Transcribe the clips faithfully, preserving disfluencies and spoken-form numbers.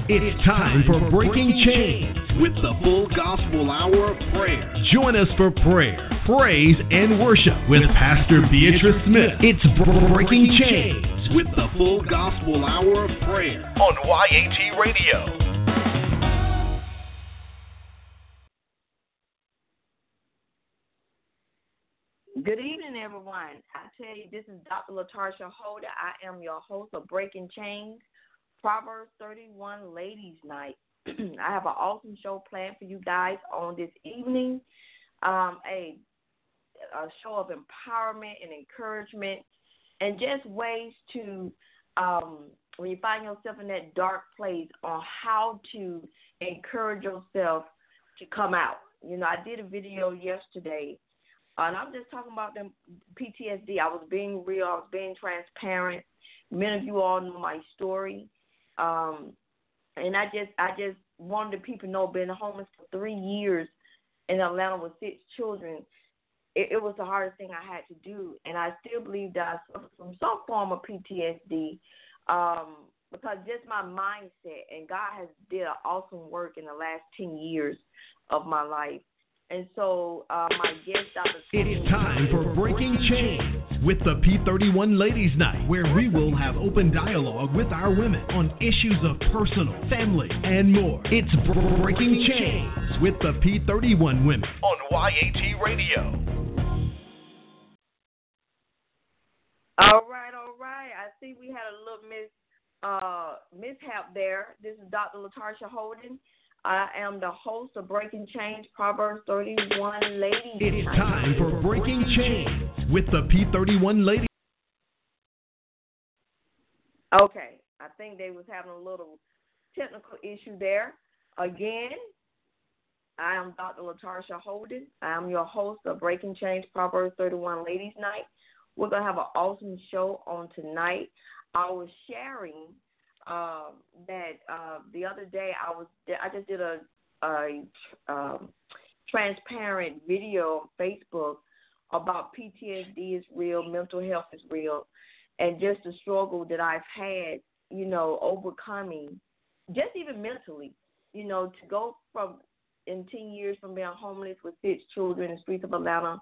It's time for Breaking Chains with the full gospel hour of prayer. Join us for prayer, praise, and worship with Pastor Beatrice Smith. It's Breaking Chains with the full gospel hour of prayer on Y A T Radio. Good evening, everyone. I tell you, this is Doctor LaTarsha Holder. I am your host of Breaking Chains, Proverbs thirty-one Ladies Night. I have an awesome show planned for you guys on this evening. Um, a, a show of empowerment and encouragement and just ways to, um, when you find yourself in that dark place, on how to encourage yourself to come out. You know, I did a video yesterday, uh, and I'm just talking about the P T S D. I was being real. I was being transparent. Many of you all know my story. Um, and I just I just wanted the people to know, being homeless for three years in Atlanta with six children, it, it was the hardest thing I had to do. And I still believe that I suffer from some form of P T S D um, because just my mindset. And God has did an awesome work in the last ten years of my life. And so uh, my guest, Doctor It is time for Breaking Chains with the P thirty-one Ladies Night, where we will have open dialogue with our women on issues of personal, family, and more. It's Breaking Chains with the P thirty-one Women on Y A T Radio. All right, all right. I see we had a little mis, uh, mishap there. This is Doctor LaTarsha Holden. I am the host of Breaking Chains, Proverbs thirty-one Ladies. It is time for Breaking Chains with the P thirty-one Ladies. Okay, I think they was having a little technical issue there. Again, I am Doctor LaTarsha Holden. I am your host of Breaking Chains, Proverbs thirty-one Ladies Night. We're going to have an awesome show on tonight. I was sharing Uh, that uh, the other day I was I just did a, a um, transparent video on Facebook about P T S D is real, mental health is real, and just the struggle that I've had, you know, overcoming, just even mentally, you know, to go from in ten years from being homeless with six children in the streets of Atlanta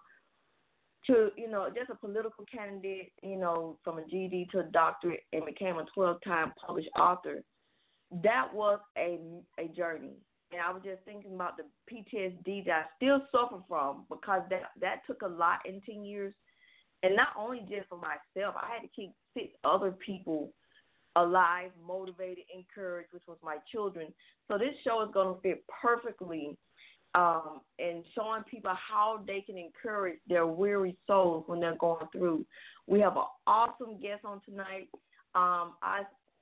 to, you know, just a political candidate, you know, from a G E D to a doctorate and became a twelve-time published author. That was a a journey. And I was just thinking about the P T S D that I still suffer from, because that, that took a lot in ten years. And not only just for myself, I had to keep six other people alive, motivated, encouraged, which was my children. So this show is going to fit perfectly Um, and showing people how they can encourage their weary souls when they're going through. We have an awesome guest on tonight. Um, I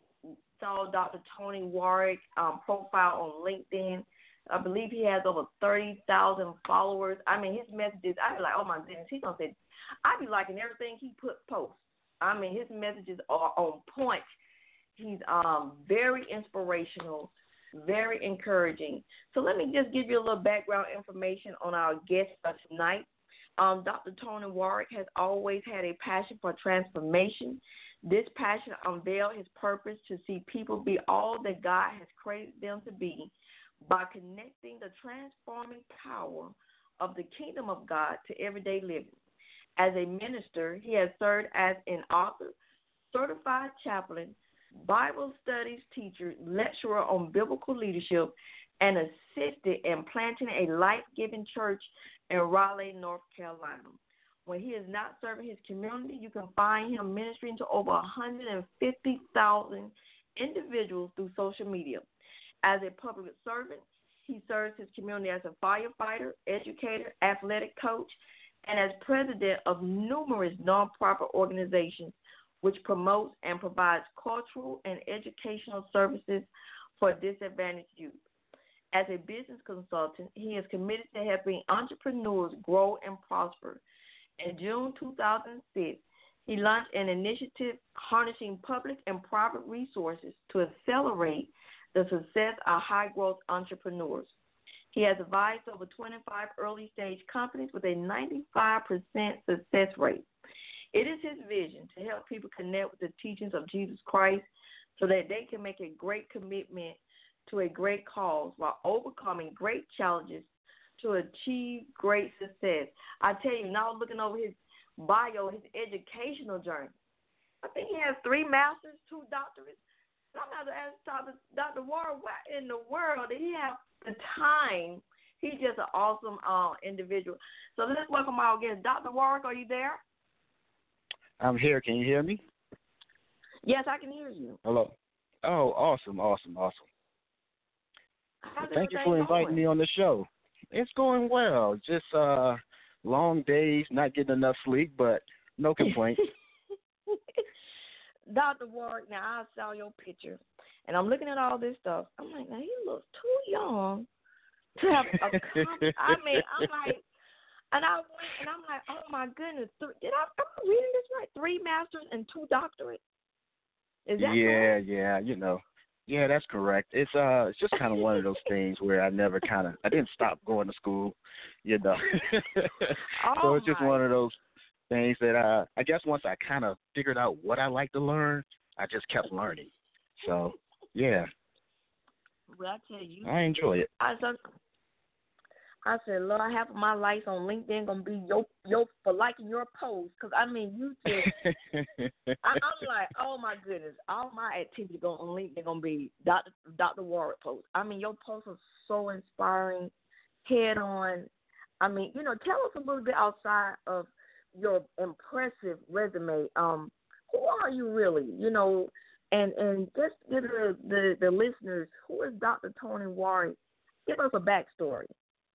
saw Doctor Tony Warwick um, profile on LinkedIn. I believe he has over thirty thousand followers. I mean, his messages, I'd be like, oh, my goodness, he's going to say, I'd be liking everything he put posts. I mean, his messages are on point. He's um, very inspirational, very encouraging. So let me just give you a little background information on our guest for tonight. Um, Doctor Tony Warwick has always had a passion for transformation. This passion unveiled his purpose to see people be all that God has created them to be by connecting the transforming power of the kingdom of God to everyday living. As a minister, he has served as an author, certified chaplain, Bible studies teacher, lecturer on biblical leadership, and assisted in planting a life-giving church in Raleigh, North Carolina. When he is not serving his community, you can find him ministering to over one hundred fifty thousand individuals through social media. As a public servant, he serves his community as a firefighter, educator, athletic coach, and as president of numerous nonprofit organizations which promotes and provides cultural and educational services for disadvantaged youth. As a business consultant, he is committed to helping entrepreneurs grow and prosper. In June two thousand six, he launched an initiative harnessing public and private resources to accelerate the success of high-growth entrepreneurs. He has advised over twenty-five early-stage companies with a ninety-five percent success rate. It is his vision to help people connect with the teachings of Jesus Christ so that they can make a great commitment to a great cause while overcoming great challenges to achieve great success. I tell you, now looking over his bio, his educational journey, I think he has three masters, two doctorates. And I'm going to ask Doctor Doctor Ward, what in the world did he have the time? He's just an awesome uh, individual. So let's welcome our guest. Doctor Warwick, are you there? I'm here. Can you hear me? Yes, I can hear you. Hello. Oh, awesome, awesome, awesome. How's Thank you for inviting going? me on the show. It's going well. Just uh, long days, not getting enough sleep, but no complaints. Doctor Ward, now I saw your picture, and I'm looking at all this stuff. I'm like, now he looks too young to have a com- I mean, I'm like, and I went, and I'm like, oh my goodness, th- did I, am I reading this right? Three masters and two doctorates. Is that yeah, correct? yeah, you know. Yeah, that's correct. It's uh, it's just kind of one of those things where I never kind of, I didn't stop going to school, you know. Oh, so it's just my. one of those things that uh, I guess once I kind of figured out what I like to learn, I just kept learning. So yeah, Well, I tell you, I enjoy it. I said, I said, Lord, half of my life on LinkedIn gonna be your your for liking your post, because I mean, you just, I, I'm like, oh my goodness, all my activity going on LinkedIn gonna be Doctor Doctor Warwick post. I mean, your posts are so inspiring, head on. I mean, you know, tell us a little bit outside of your impressive resume. Um, who are you really? You know, and and just give the the, the listeners, who is Doctor Tony Warwick? Give us a backstory.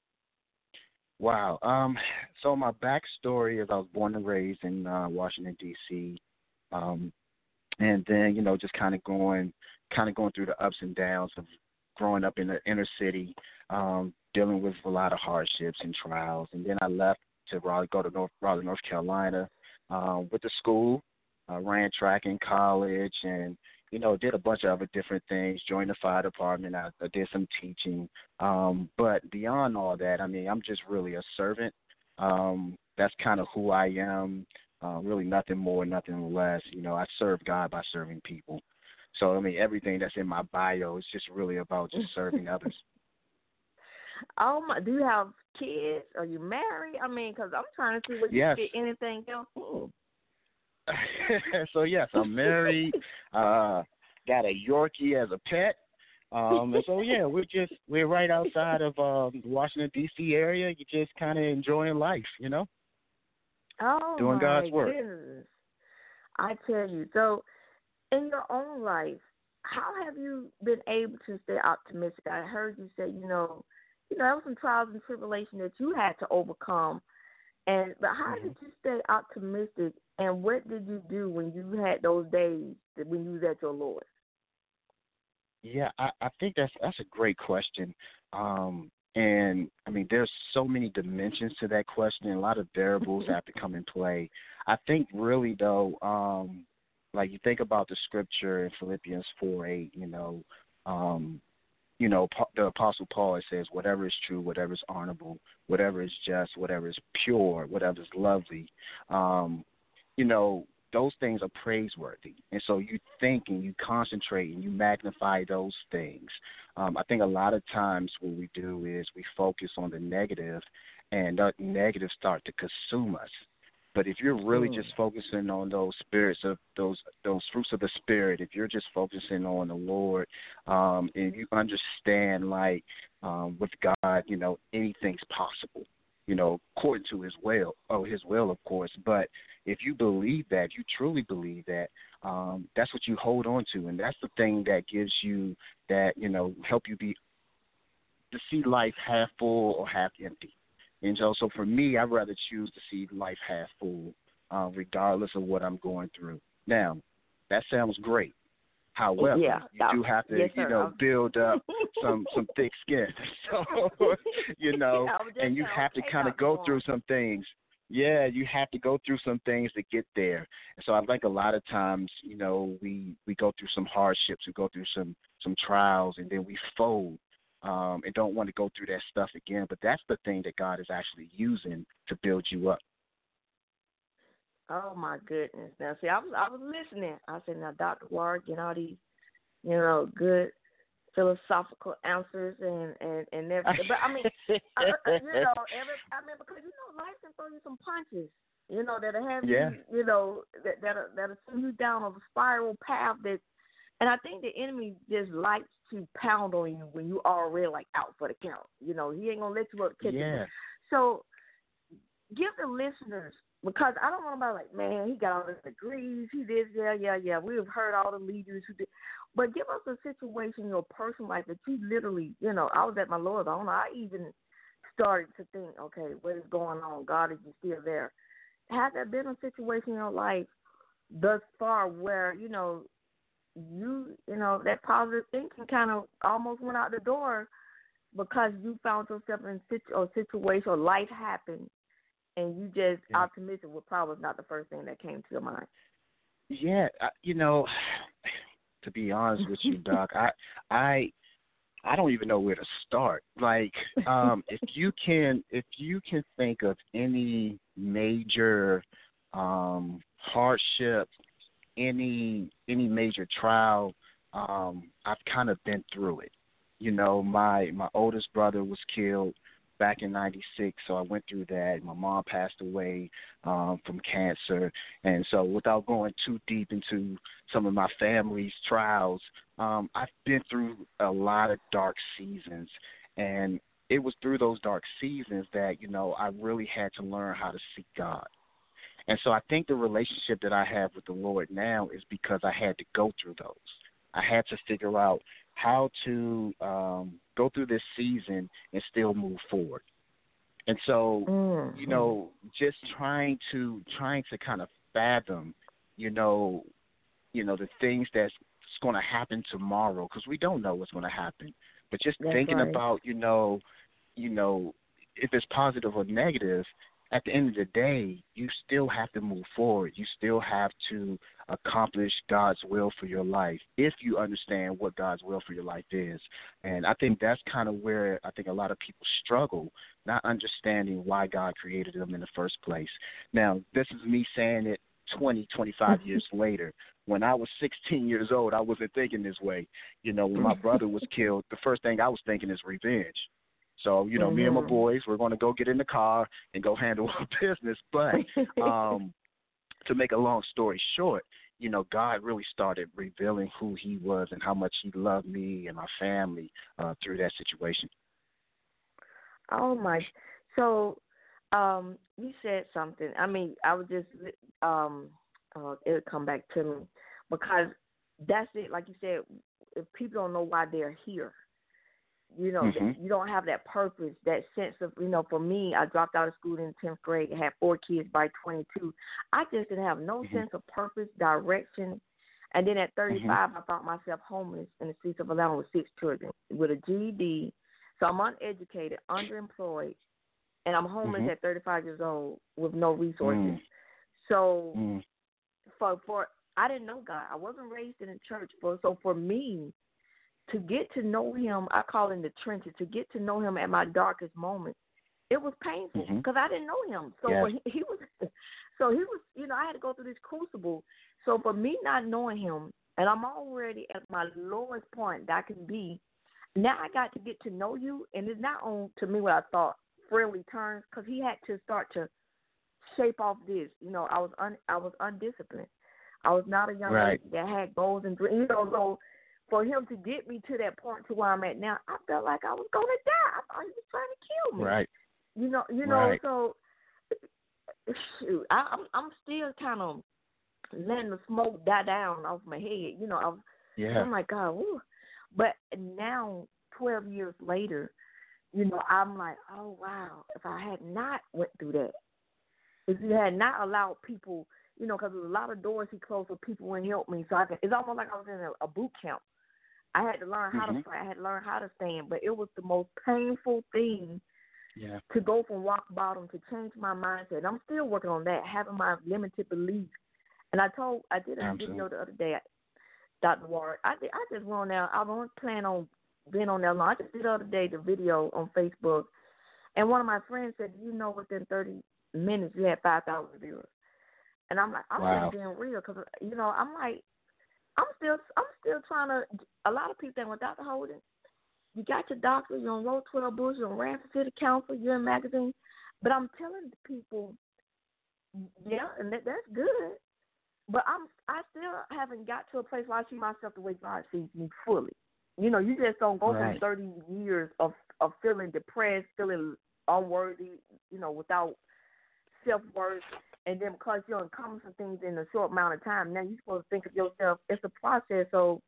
Wow. Um, so my backstory is I was born and raised in uh, Washington, D C, um, and then, you know, just kind of going kind of going through the ups and downs of growing up in the inner city, um, dealing with a lot of hardships and trials. And then I left to Raleigh, go to North, Raleigh, North Carolina, um, with the school, uh, ran track in college, and you know, did a bunch of other different things, joined the fire department, I, I did some teaching. Um, but beyond all that, I mean, I'm just really a servant. Um, that's kind of who I am, uh, really nothing more, nothing less. You know, I serve God by serving people. So, I mean, everything that's in my bio is just really about just serving others. Oh, my, do you have kids? Are you married? I mean, because I'm trying to see what Yes. you fit anything else in. So yes, I'm married. Uh, got a Yorkie as a pet. Um, and so yeah, we're just we're right outside of um, the Washington D C area. You just kind of enjoying life, you know. Oh, doing my God's work. goodness. I tell you. So, in your own life, how have you been able to stay optimistic? I heard you say, you know, you know, there were some trials and tribulation that you had to overcome. And but how Mm-hmm. did you stay optimistic? And what did you do when you had those days that when you was at your lowest? Yeah, I, I think that's that's a great question. Um, and I mean, there's so many dimensions to that question. A lot of variables have to come in play. I think really though, um, like you think about the scripture in Philippians four eight, you know, um, you know, the Apostle Paul, it says, whatever is true, whatever is honorable, whatever is just, whatever is pure, whatever is lovely, um, you know, those things are praiseworthy. And so you think and you concentrate and you magnify those things. Um, I think a lot of times what we do is we focus on the negative, and that negative start to consume us. But if you're really Mm. just focusing on those spirits of those those fruits of the spirit, if you're just focusing on the Lord, um, and you understand, like um, with God, you know, anything's possible, you know, according to His will, oh, His will, of course. But if you believe that, if you truly believe that, um, that's what you hold on to, and that's the thing that gives you that, you know, help you be to see life half full or half empty. And so, so for me, I'd rather choose to see life half full, uh, regardless of what I'm going through. Now, that sounds great. However, Yeah, you do have to, yes, you sir. know, build up some some thick skin. So, you know, I was just and you saying, have to okay, kind of Doctor go Warren. through some things. Yeah, you have to go through some things to get there. And so I think a lot of times, you know, we, we go through some hardships, we go through some, some trials, and then we fold. Um, and don't want to go through that stuff again. But that's the thing that God is actually using to build you up. Oh my goodness! Now, see, I was I was listening. I said, now, Doctor Ward, getting all these, you know, good philosophical answers and and and everything. But I mean, I, you know, every I mean because you know life can throw you some punches. You know that'll have yeah. you. You know that that'll, that'll send you down a spiral path. That, and I think the enemy just likes to pound on you when you already like out for the count. You know he ain't gonna let you up catch Yeah. you. So give the listeners. Because I don't want to be like, man, he got all his degrees, he did, yeah, yeah, yeah. We've heard all the leaders who did. But give us a situation in your personal life that you literally, you know, I was at my Lord's own. I even started to think, okay, what is going on? God, is you still there? Has there been a situation in your life thus far where, you know, you, you know, that positive thinking kind of almost went out the door because you found yourself in a situation or life happened? And you just yeah. optimistic was probably not the first thing that came to your mind. Yeah, I, you know, to be honest with you, Doc, I, I, I don't even know where to start. Like, um, if you can, if you can think of any major um, hardship, any any major trial, um, I've kind of been through it. You know, my my oldest brother was killed back in ninety-six, so I went through that. My mom passed away um, from cancer, and so without going too deep into some of my family's trials, um, I've been through a lot of dark seasons, and it was through those dark seasons that, you know, I really had to learn how to seek God. And so I think the relationship that I have with the Lord now is because I had to go through those. I had to figure out how to um, go through this season and still move forward. And so, mm-hmm. you know, just trying to trying to kind of fathom, you know, you know, the things that's going to happen tomorrow, because we don't know what's going to happen. But just that's thinking right. about, you know, you know, if it's positive or negative, at the end of the day, you still have to move forward. You still have to accomplish God's will for your life if you understand what God's will for your life is. And I think that's kind of where I think a lot of people struggle, not understanding why God created them in the first place. Now, this is me saying it twenty, twenty-five years later. When I was sixteen years old, I wasn't thinking this way. You know, when my brother was killed, the first thing I was thinking is revenge. So, you know, mm-hmm. me and my boys, we're going to go get in the car and go handle our business. But um, to make a long story short, you know, God really started revealing who he was and how much he loved me and my family uh, through that situation. Oh, my. So um, you said something. I mean, I would just, um, uh, it would come back to me because that's it. Like you said, if people don't know why they're here. You know, mm-hmm. you don't have that purpose, that sense of, you know, for me, I dropped out of school in tenth grade, had four kids by twenty-two. I just didn't have no mm-hmm. sense of purpose, direction. And then at thirty-five, mm-hmm. I found myself homeless in the streets of Atlanta with six children with a G E D. So I'm uneducated, underemployed, and I'm homeless mm-hmm. at thirty-five years old with no resources. Mm-hmm. So mm-hmm. for, for I didn't know God. I wasn't raised in a church. For, so for me, to get to know him, I call him the trenches, to get to know him at my darkest moment, it was painful because mm-hmm. I didn't know him. So yes. he, he was, so he was, you know, I had to go through this crucible. So for me not knowing him, and I'm already at my lowest point that I can be, now I got to get to know you, and it's not on, to me, what I thought, friendly terms, because he had to start to shape off this. You know, I was un, I was undisciplined. I was not a young right. lady that had goals and dreams. You know, so for him to get me to that point to where I'm at now, I felt like I was going to die. I thought he was trying to kill me. Right. You know, you know. Right. So, shoot, I, I'm I'm still kind of letting the smoke die down off my head. You know, I was, yeah. I'm like, God, woo. But now, twelve years later, you know, I'm like, oh wow, if I had not went through that, if you had not allowed people, you know, because there's a lot of doors he closed so people wouldn't help me. So I could, it's almost like I was in a, a boot camp. I had to learn how mm-hmm. to fight. I had to learn how to stand. But it was the most painful thing yeah. to go from rock bottom to change my mindset. I'm still working on that, having my limited beliefs. And I told, I did a Absolutely. video the other day, Doctor Ward. I did, I just went on there. I wasn't planning on being on there long. I just did the other day the video on Facebook. And one of my friends said, you know, within thirty minutes, you had five thousand viewers. And I'm like, I'm wow. just being real because, you know, I'm like, I'm still, I'm still trying to a lot of people think, well, Doctor Holden, you got your doctor, you're on Road twelve Bush, you're on Ransom City Council, you're in magazine. But I'm telling the people, yeah, and that, that's good. But I'm I still haven't got to a place where I see myself the way God sees me fully. You know, you just don't go right. through thirty years of, of feeling depressed, feeling unworthy, you know, without self-worth. And then because you're encompassing some things in a short amount of time, now you're supposed to think of yourself. It's a process. So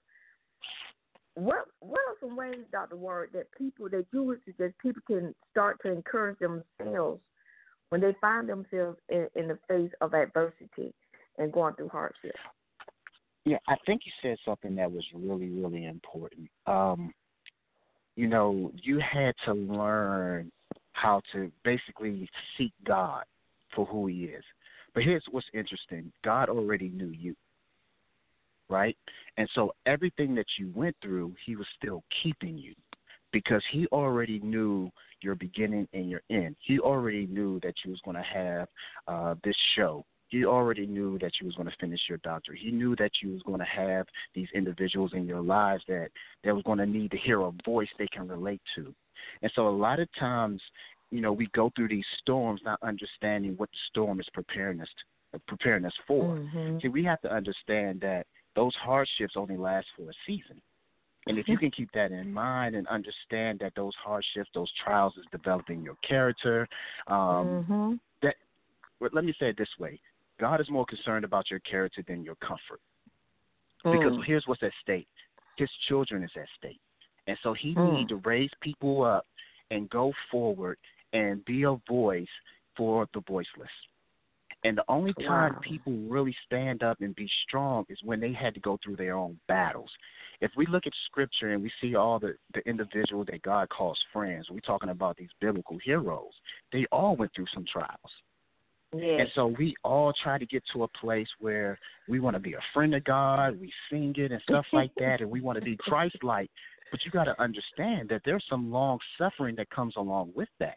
what what are some ways, Doctor Ward, that people, that you would suggest people can start to encourage themselves when they find themselves in, in the face of adversity and going through hardship? Yeah, I think you said something that was really, really important. Um, you know, you had to learn how to basically seek God for who he is. But here's what's interesting. God already knew you, right? And so everything that you went through, he was still keeping you because he already knew your beginning and your end. He already knew that you was going to have uh, this show. He already knew that you was going to finish your doctorate. He knew that you was going to have these individuals in your lives that, that was going to need to hear a voice they can relate to. And so a lot of times, you know, we go through these storms not understanding what the storm is preparing us to, preparing us for. Mm-hmm. See, we have to understand that those hardships only last for a season. And if you can keep that in mind and understand that those hardships, those trials is developing your character, um, mm-hmm. that, let me say it this way. God is more concerned about your character than your comfort. Because mm. here's what's at stake. His children is at stake. And so he mm. needs to raise people up and go forward and be a voice for the voiceless. And the only time wow. people really stand up and be strong is when they had to go through their own battles. If we look at Scripture and we see all the, the individuals that God calls friends, we're talking about these biblical heroes, they all went through some trials. Yes. And so we all try to get to a place where we want to be a friend of God, we sing it and stuff like that, and we want to be Christ-like. But you got to understand that there's some long suffering that comes along with that.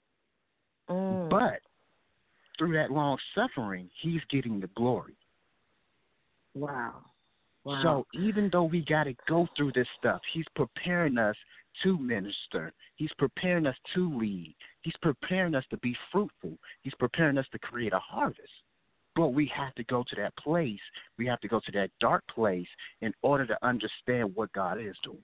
Mm. But through that long suffering, he's getting the glory. Wow. Wow. So even though we got to go through this stuff, he's preparing us to minister. He's preparing us to lead. He's preparing us to be fruitful. He's preparing us to create a harvest. But we have to go to that place. We have to go to that dark place in order to understand what God is doing.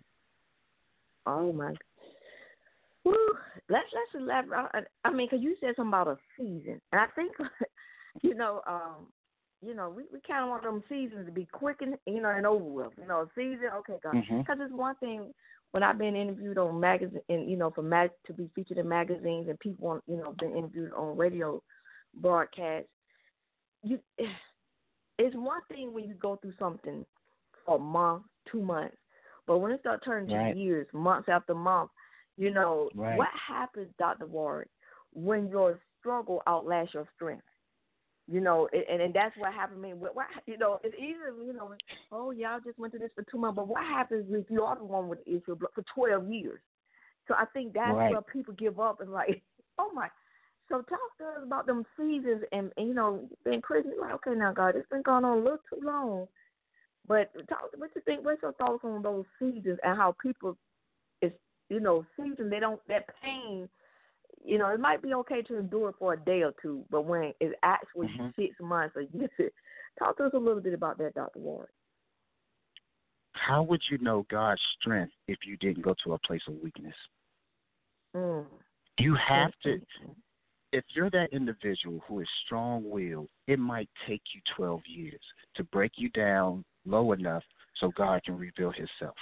Oh, my. Woo. Let's, let's elaborate. I mean, because you said something about a season. And I think, you know, um, you know, we, we kind of want them seasons to be quick and, you know, and over with. You know, a season, okay, God. Because mm-hmm. it's one thing when I've been interviewed on magazine, and, you know, for mag- to be featured in magazines and people, on, you know, been interviewed on radio broadcasts. You, it's one thing when you go through something for a month, two months, but when it starts turning right. to years, months after month, you know, right. what happens, Doctor Ward, when your struggle outlasts your strength? You know, and, and that's what happened to me. What, what, you know, it's easy, you know, oh, yeah, I just went through this for two months. But what happens if you are the one with the issue for twelve years? So I think that's right. where people give up and like, oh, my. So talk to us about them seasons and, and you know, being Christian. Like, okay, now, God, it's been going on a little too long. But talk, what you think, what's your thoughts on those seasons and how people is, you know, seasons, they don't, that pain, you know, it might be okay to endure it for a day or two, but when it's actually mm-hmm. six months or years, talk to us a little bit about that, Doctor Warren. How would you know God's strength if you didn't go to a place of weakness? Mm. You have to, if you're that individual who is strong-willed, it might take you twelve years to break you down low enough so God can reveal himself.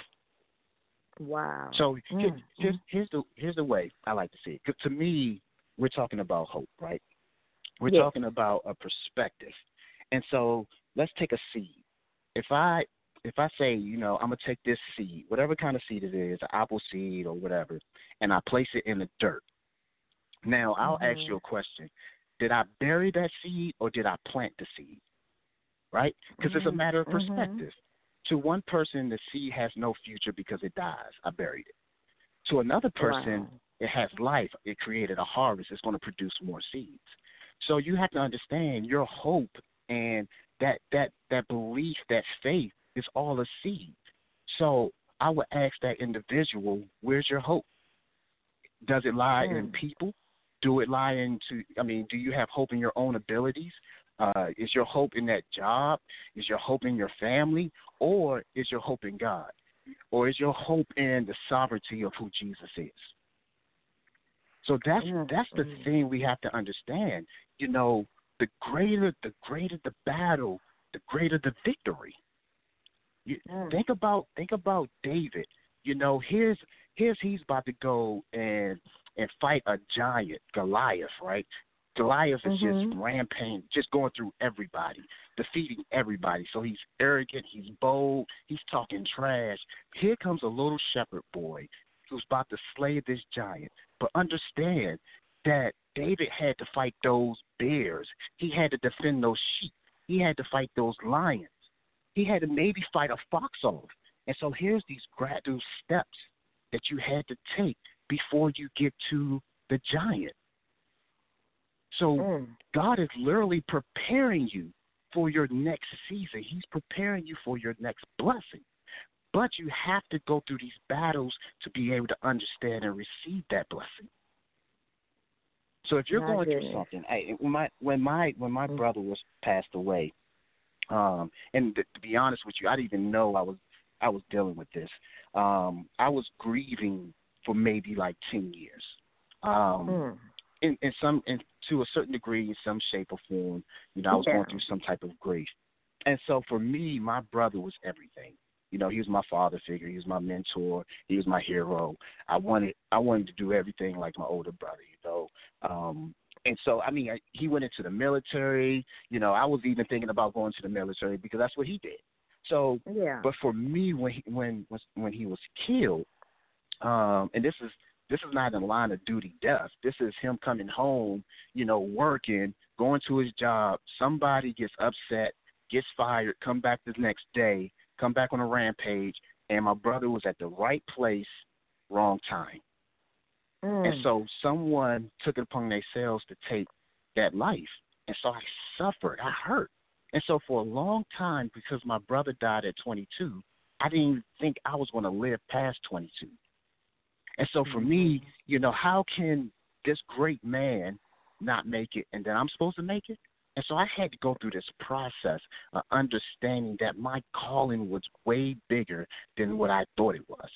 Wow. So mm. here, here's, here's the here's the way I like to see it. 'Cause to me, we're talking about hope, right? We're yes. talking about a perspective. And so let's take a seed. If I if I say, you know, I'm gonna take this seed, whatever kind of seed it is, an apple seed or whatever, and I place it in the dirt. Now I'll mm-hmm. ask you a question: did I bury that seed or did I plant the seed? Right? Because mm-hmm. it's a matter of perspective. Mm-hmm. To one person, the seed has no future because it dies. I buried it. To another person, wow. it has life. It created a harvest. It's going to produce more seeds. So you have to understand your hope and that that that belief, that faith is all a seed. So I would ask that individual, where's your hope? Does it lie mm. in people? Do it lie into, I mean, do you have hope in your own abilities? Uh, is your hope in that job? Is your hope in your family? Or is your hope in God? Or is your hope in the sovereignty of who Jesus is? So that's mm. that's the mm. thing we have to understand. You know, the greater the greater the battle, the greater the victory. You, mm. Think about think about David. You know, here's here's he's about to go and and fight a giant, Goliath, right? Goliath is mm-hmm. just rampant, just going through everybody, defeating everybody. So he's arrogant, he's bold, he's talking trash. Here comes a little shepherd boy who's about to slay this giant. But understand that David had to fight those bears. He had to defend those sheep. He had to fight those lions. He had to maybe fight a fox off. And so here's these gradual steps that you had to take before you get to the giant. So mm. God is literally preparing you for your next season. He's preparing you for your next blessing. But you have to go through these battles to be able to understand and receive that blessing. So if you're my going goodness. through something, I, when my when my when my mm. brother was passed away, um, and to, to be honest with you, I didn't even know I was I was dealing with this. Um, I was grieving for maybe like ten years. Um, mm. in, in some, in, to a certain degree, in some shape or form, you know, I was yeah. going through some type of grief. And so for me, my brother was everything. You know, he was my father figure. He was my mentor. He was my hero. I wanted, I wanted to do everything like my older brother, you know. Um, and so, I mean, I, he went into the military. You know, I was even thinking about going to the military because that's what he did. So, yeah. But for me, when he, when when he was killed, um, and this is this is not in line of duty death. This is him coming home, you know, working, going to his job. Somebody gets upset, gets fired, come back the next day, come back on a rampage, and my brother was at the right place, wrong time. Mm. And so someone took it upon themselves to take that life. And so I suffered. I hurt. And so for a long time, because my brother died at twenty-two, I didn't even think I was going to live past twenty-two. And so for me, you know, how can this great man not make it and then I'm supposed to make it? And so I had to go through this process of understanding that my calling was way bigger than what I thought it was.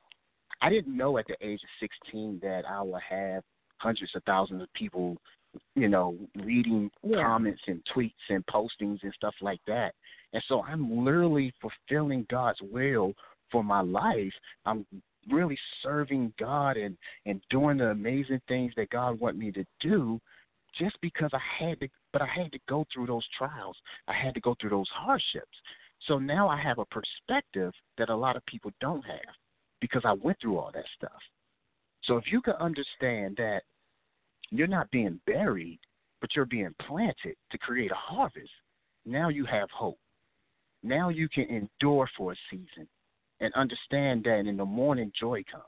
I didn't know at the age of sixteen that I would have hundreds of thousands of people, you know, reading yeah. comments and tweets and postings and stuff like that. And so I'm literally fulfilling God's will for my life. I'm really serving God and, and doing the amazing things that God wants me to do just because I had to, but I had to go through those trials. I had to go through those hardships. So now I have a perspective that a lot of people don't have because I went through all that stuff. So if you can understand that you're not being buried, but you're being planted to create a harvest, now you have hope. Now you can endure for a season and understand that in the morning joy comes.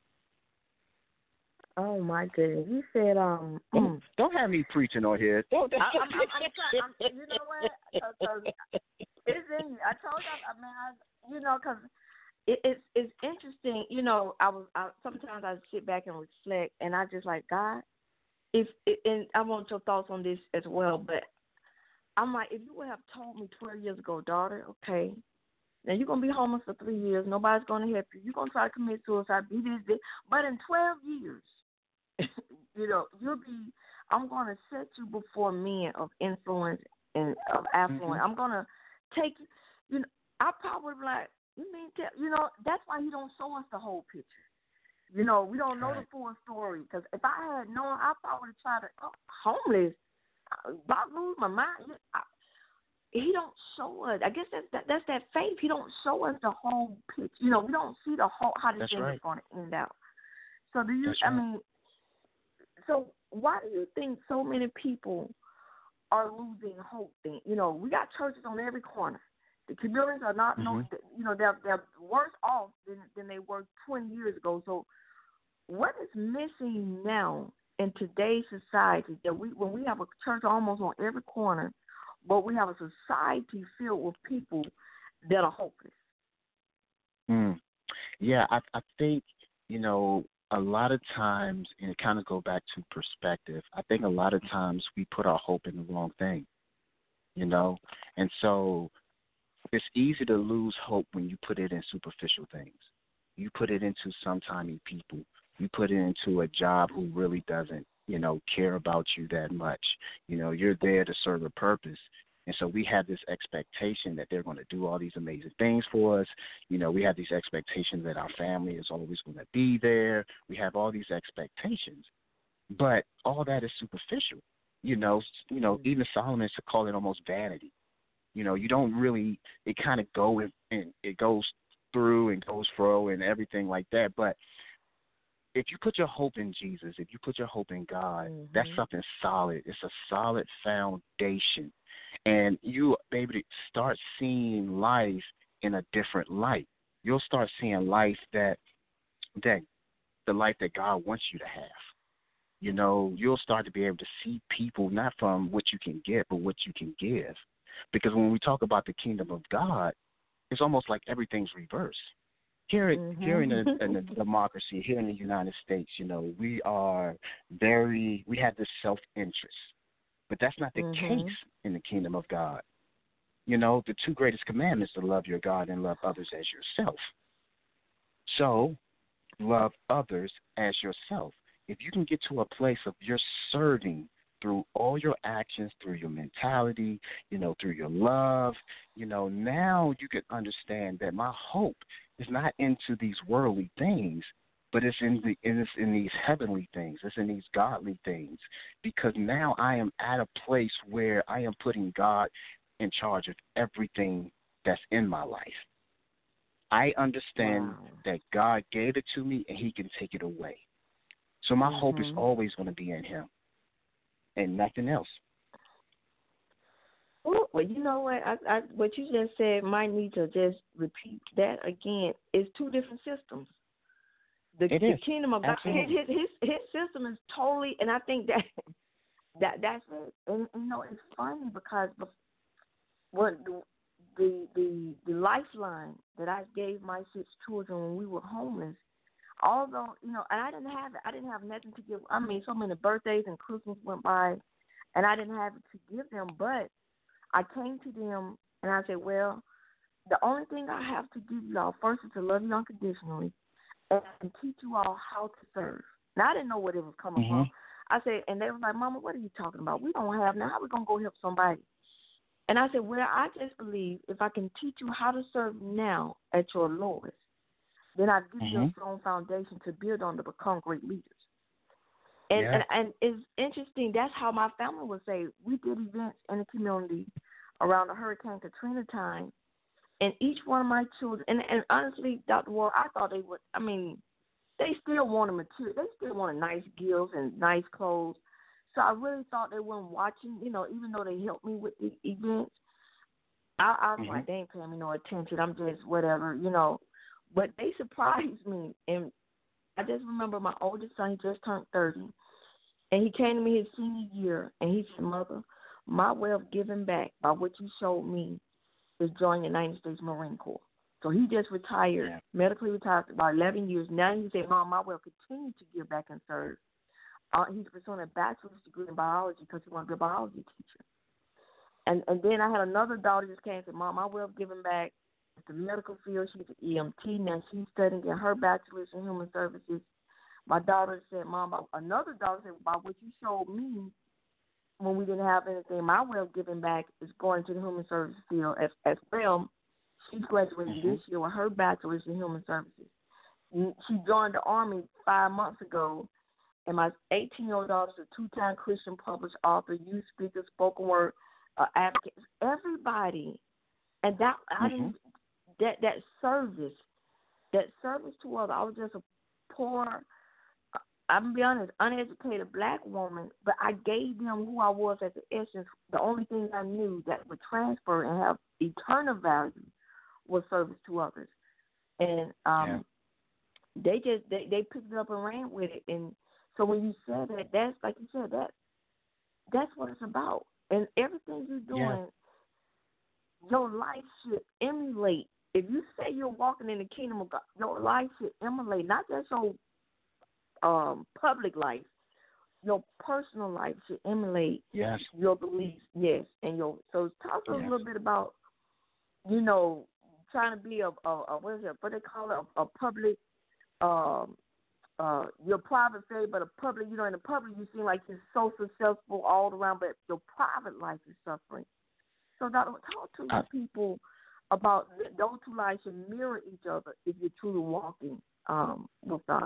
Oh my goodness! You said um. Don't, don't have me preaching on here. Don't. I, I'm, I'm, I'm, I'm, you know what? Uh, it's in. I told you. I mean, I, you know, because it, it's it's interesting. You know, I was I, sometimes I sit back and reflect, and I just like God. If and I want your thoughts on this as well, but I'm like, if you would have told me twelve years ago, daughter, okay, now you're gonna be homeless for three years, nobody's gonna help you, you're gonna try to commit suicide, be this, this, but in twelve years, you know, you'll be. I'm gonna set you before men of influence and of affluence. Mm-hmm. I'm gonna take, you know, I probably like, you mean, you know, that's why he don't show us the whole picture. You know, we don't know right. the full story. Because if I had known, I probably would have tried to, oh, homeless, about to lose my mind. I, he don't show us. I guess that's that, that's that faith. He don't show us the whole picture. You know, we don't see the whole, how this that's thing right. is going to end out. So do you, that's I right. mean, so why do you think so many people are losing hope then? You know, we got churches on every corner. The communities are not, mm-hmm. no, you know, they're, they're worse off than, than they were twenty years ago. So what is missing now in today's society that we, when we have a church almost on every corner, but we have a society filled with people that are hopeless? Mm. Yeah, I I think, you know, a lot of times, and it kind of go back to perspective. I think a lot of times we put our hope in the wrong thing, you know, and so it's easy to lose hope when you put it in superficial things. You put it into sometimey people. You put it into a job who really doesn't, you know, care about you that much. You know, you're there to serve a purpose. And so we have this expectation that they're going to do all these amazing things for us. You know, we have these expectations that our family is always going to be there. We have all these expectations. But all that is superficial. You know, you know, even Solomon to call it almost vanity. You know, you don't really, it kind of go and it goes through and goes fro and everything like that. But if you put your hope in Jesus, if you put your hope in God, mm-hmm. that's something solid. It's a solid foundation. And you be able to start seeing life in a different light. You'll start seeing life that, that the life that God wants you to have. You know, you'll start to be able to see people not from what you can get, but what you can give. Because when we talk about the kingdom of God, it's almost like everything's reversed. Here, mm-hmm. here in the, in the democracy, here in the United States, you know, we are very, we have this self-interest. But that's not the mm-hmm. case in the kingdom of God. You know, the two greatest commandments are to love your God and love others as yourself. So, love others as yourself. If you can get to a place of you're serving through all your actions, through your mentality, you know, through your love, you know, now you can understand that my hope is not into these worldly things, but it's in the it's in these heavenly things. It's in these godly things. Because now I am at a place where I am putting God in charge of everything that's in my life. I understand wow. that God gave it to me and he can take it away. So my mm-hmm. hope is always going to be in him and nothing else. Well, well you know what? I, I, what you just said might need to just repeat that again. It's two different systems. The, it the is. kingdom of God, his, Absolutely. his his system is totally, and I think that that that's it. And, and you know, it's funny because what the, the the the lifeline that I gave my six children when we were homeless, although you know, and I didn't have I didn't have nothing to give. I mean, so many birthdays and Christmas went by, and I didn't have it to give them. But I came to them and I said, well, the only thing I have to give y'all first is to love you unconditionally and teach you all how to serve. Now, I didn't know where it was coming mm-hmm. from. I said, and they were like, Mama, what are you talking about? We don't have now. How are we going to go help somebody? And I said, well, I just believe if I can teach you how to serve now at your lowest, then I give mm-hmm. you a strong foundation to build on to become great leaders. And, yeah. and and it's interesting. That's how my family would say. We did events in the community around the Hurricane Katrina time. And each one of my children, and, and honestly, Doctor Ward, I thought they would, I mean, they still wanted material. They still wanted nice gifts and nice clothes. So I really thought they weren't watching, you know, even though they helped me with the events. I, I was mm-hmm. like, they ain't paying me no attention. I'm just whatever, you know. But they surprised me. And I just remember my oldest son, he just turned thirty. And he came to me his senior year, and he said, Mother, my way of giving back by what you showed me is joining the United States Marine Corps. So he just retired, yeah. medically retired for about eleven years. Now he said, Mom, I will continue to give back and serve. Uh, he's pursuing a bachelor's degree in biology because he wants to be a biology teacher. And and then I had another daughter just came and said, Mom, I will give him back the medical field. She's an E M T. Now she's studying in her bachelor's in human services. My daughter said, Mom, another daughter said, about what you showed me when we didn't have anything, my way of giving back is going to the human services field as, as well. She's graduating mm-hmm. this year with her bachelor's in human services. She joined the Army five months ago, and my eighteen-year-old daughter is a two-time Christian published author, youth speaker, spoken word uh, advocate. Everybody, and that mm-hmm. I didn't, that that service, that service to others. I was just a poor, I'm going to be honest, uneducated black woman, but I gave them who I was at the essence. The only thing I knew that would transfer and have eternal value was service to others. And um, yeah. they just, they, they picked it up and ran with it. And so when you said that, that's, like you said, that that's what it's about. And everything you're doing, yeah. your life should emulate if you say you're walking in the kingdom of God, your life should emulate not just your um, public life, your personal life should emulate Yes. your beliefs. Yes, and your so talk to us Yes. a little bit about, you know, trying to be a, a, a what is it? What they call it? A, a public. Um, uh, your private faith, but a public. You know, in the public, you seem like you're so successful all around, but your private life is suffering. So, Doctor, talk to I, the people about those two lives should mirror each other if you're truly walking um, with God.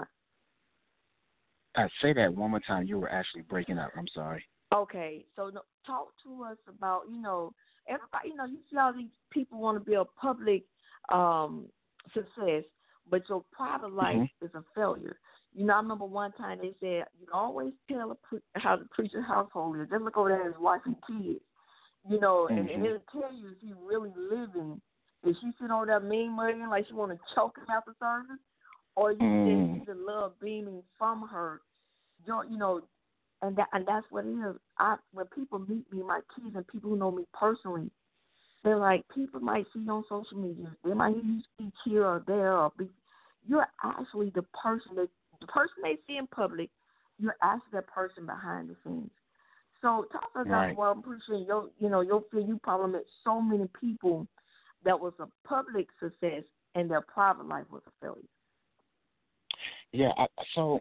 I say that one more time. You were actually breaking up. I'm sorry. Okay, so no, talk to us about, you know, everybody, you know, you see all these people want to be a public um, success, but your private life mm-hmm. is a failure. You know, I remember one time they said, you always tell a pre- how the preacher's household is. Just look over there at his wife and kids. You know, mm-hmm. and, and it'll tell you if he really living. Is she sitting over there mean mugging like she want to choke him after service? Or you mm. see the love beaming from her. You know, and that and that's what it is. I when people meet me, my kids and people who know me personally, they're like, people might see you on social media. They might hear you speak here or there. Or be, you're actually the person that the person they see in public. You're actually that person behind the scenes. So talk about right. well, I'm pretty sure your you know your you probably met so many people that was a public success and their private life was a failure. Yeah, I, so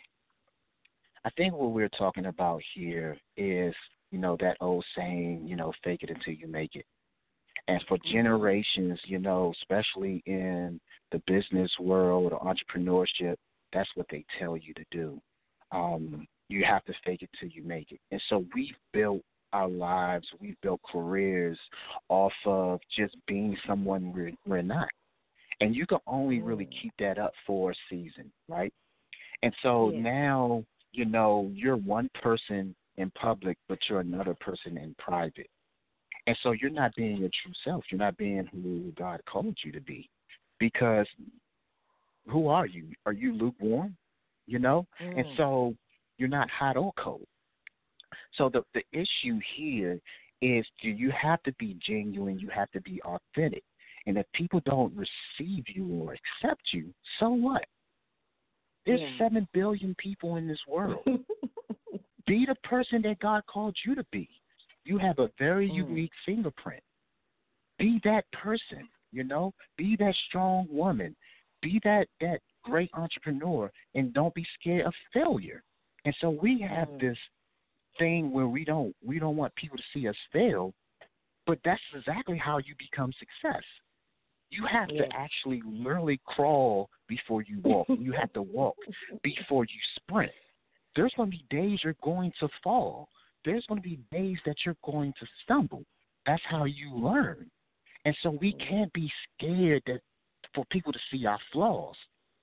I think what we're talking about here is, you know, that old saying, you know, fake it until you make it. And for generations, you know, especially in the business world or entrepreneurship, that's what they tell you to do. Um, you have to fake it till you make it. And so we've built our lives, we've built careers off of just being someone we're, we're not. And you can only really keep that up for a season, right? And so yeah. now, you know, you're one person in public, but you're another person in private. And so you're not being your true self. You're not being who God called you to be. Because who are you? Are you lukewarm? You know? Mm. And so you're not hot or cold. So the the issue here is, do you have to be genuine? You have to be authentic. And if people don't receive you or accept you, so what? There's yeah. seven billion people in this world. Be the person that God called you to be. You have a very mm. unique fingerprint. Be that person, you know. Be that strong woman. Be that, that great entrepreneur, and don't be scared of failure. And so we have mm. this thing where we don't we don't want people to see us fail, but that's exactly how you become success. You have yeah. to actually literally crawl before you walk. You have to walk before you sprint. There's going to be days you're going to fall. There's going to be days that you're going to stumble. That's how you learn. And so we can't be scared that for people to see our flaws.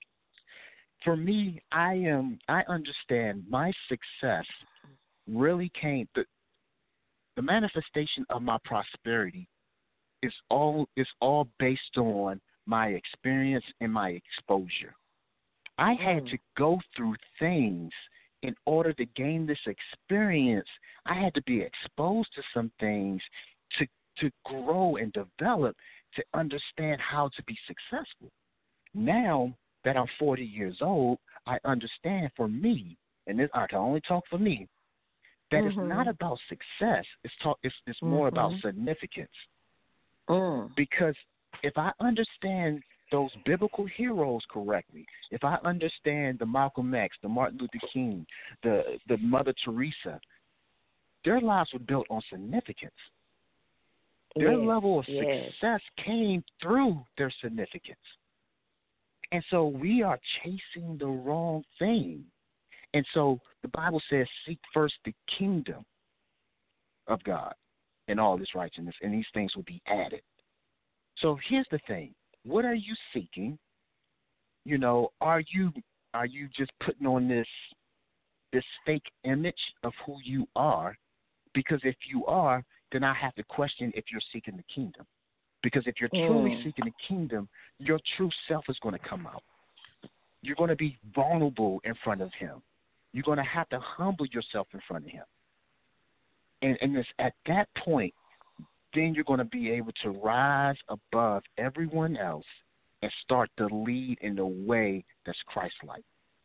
For me, I am. I understand my success really came. The, the manifestation of my prosperity is all is all based on my experience and my exposure. I had mm. to go through things in order to gain this experience. I had to be exposed to some things to to grow and develop, to understand how to be successful. Now that I'm forty years old, I understand for me, and this, I can only talk for me, that mm-hmm. it's not about success. It's talk. It's, it's mm-hmm. more about significance. Mm. Because if I understand those biblical heroes correctly, if I understand the Malcolm X, the Martin Luther King, the the Mother Teresa, their lives were built on significance. Their yes, level of yes. success came through their significance. And so we are chasing the wrong thing. And so the Bible says, seek first the kingdom of God and all this righteousness, and these things will be added. So here's the thing. What are you seeking? You know, are you are you just putting on this this fake image of who you are? Because if you are, then I have to question if you're seeking the kingdom. Because if you're truly mm. seeking the kingdom, your true self is going to come out. You're going to be vulnerable in front of him. You're going to have to humble yourself in front of him. And, and it's at that point then you're going to be able to rise above everyone else and start to lead in a way that's Christ-like.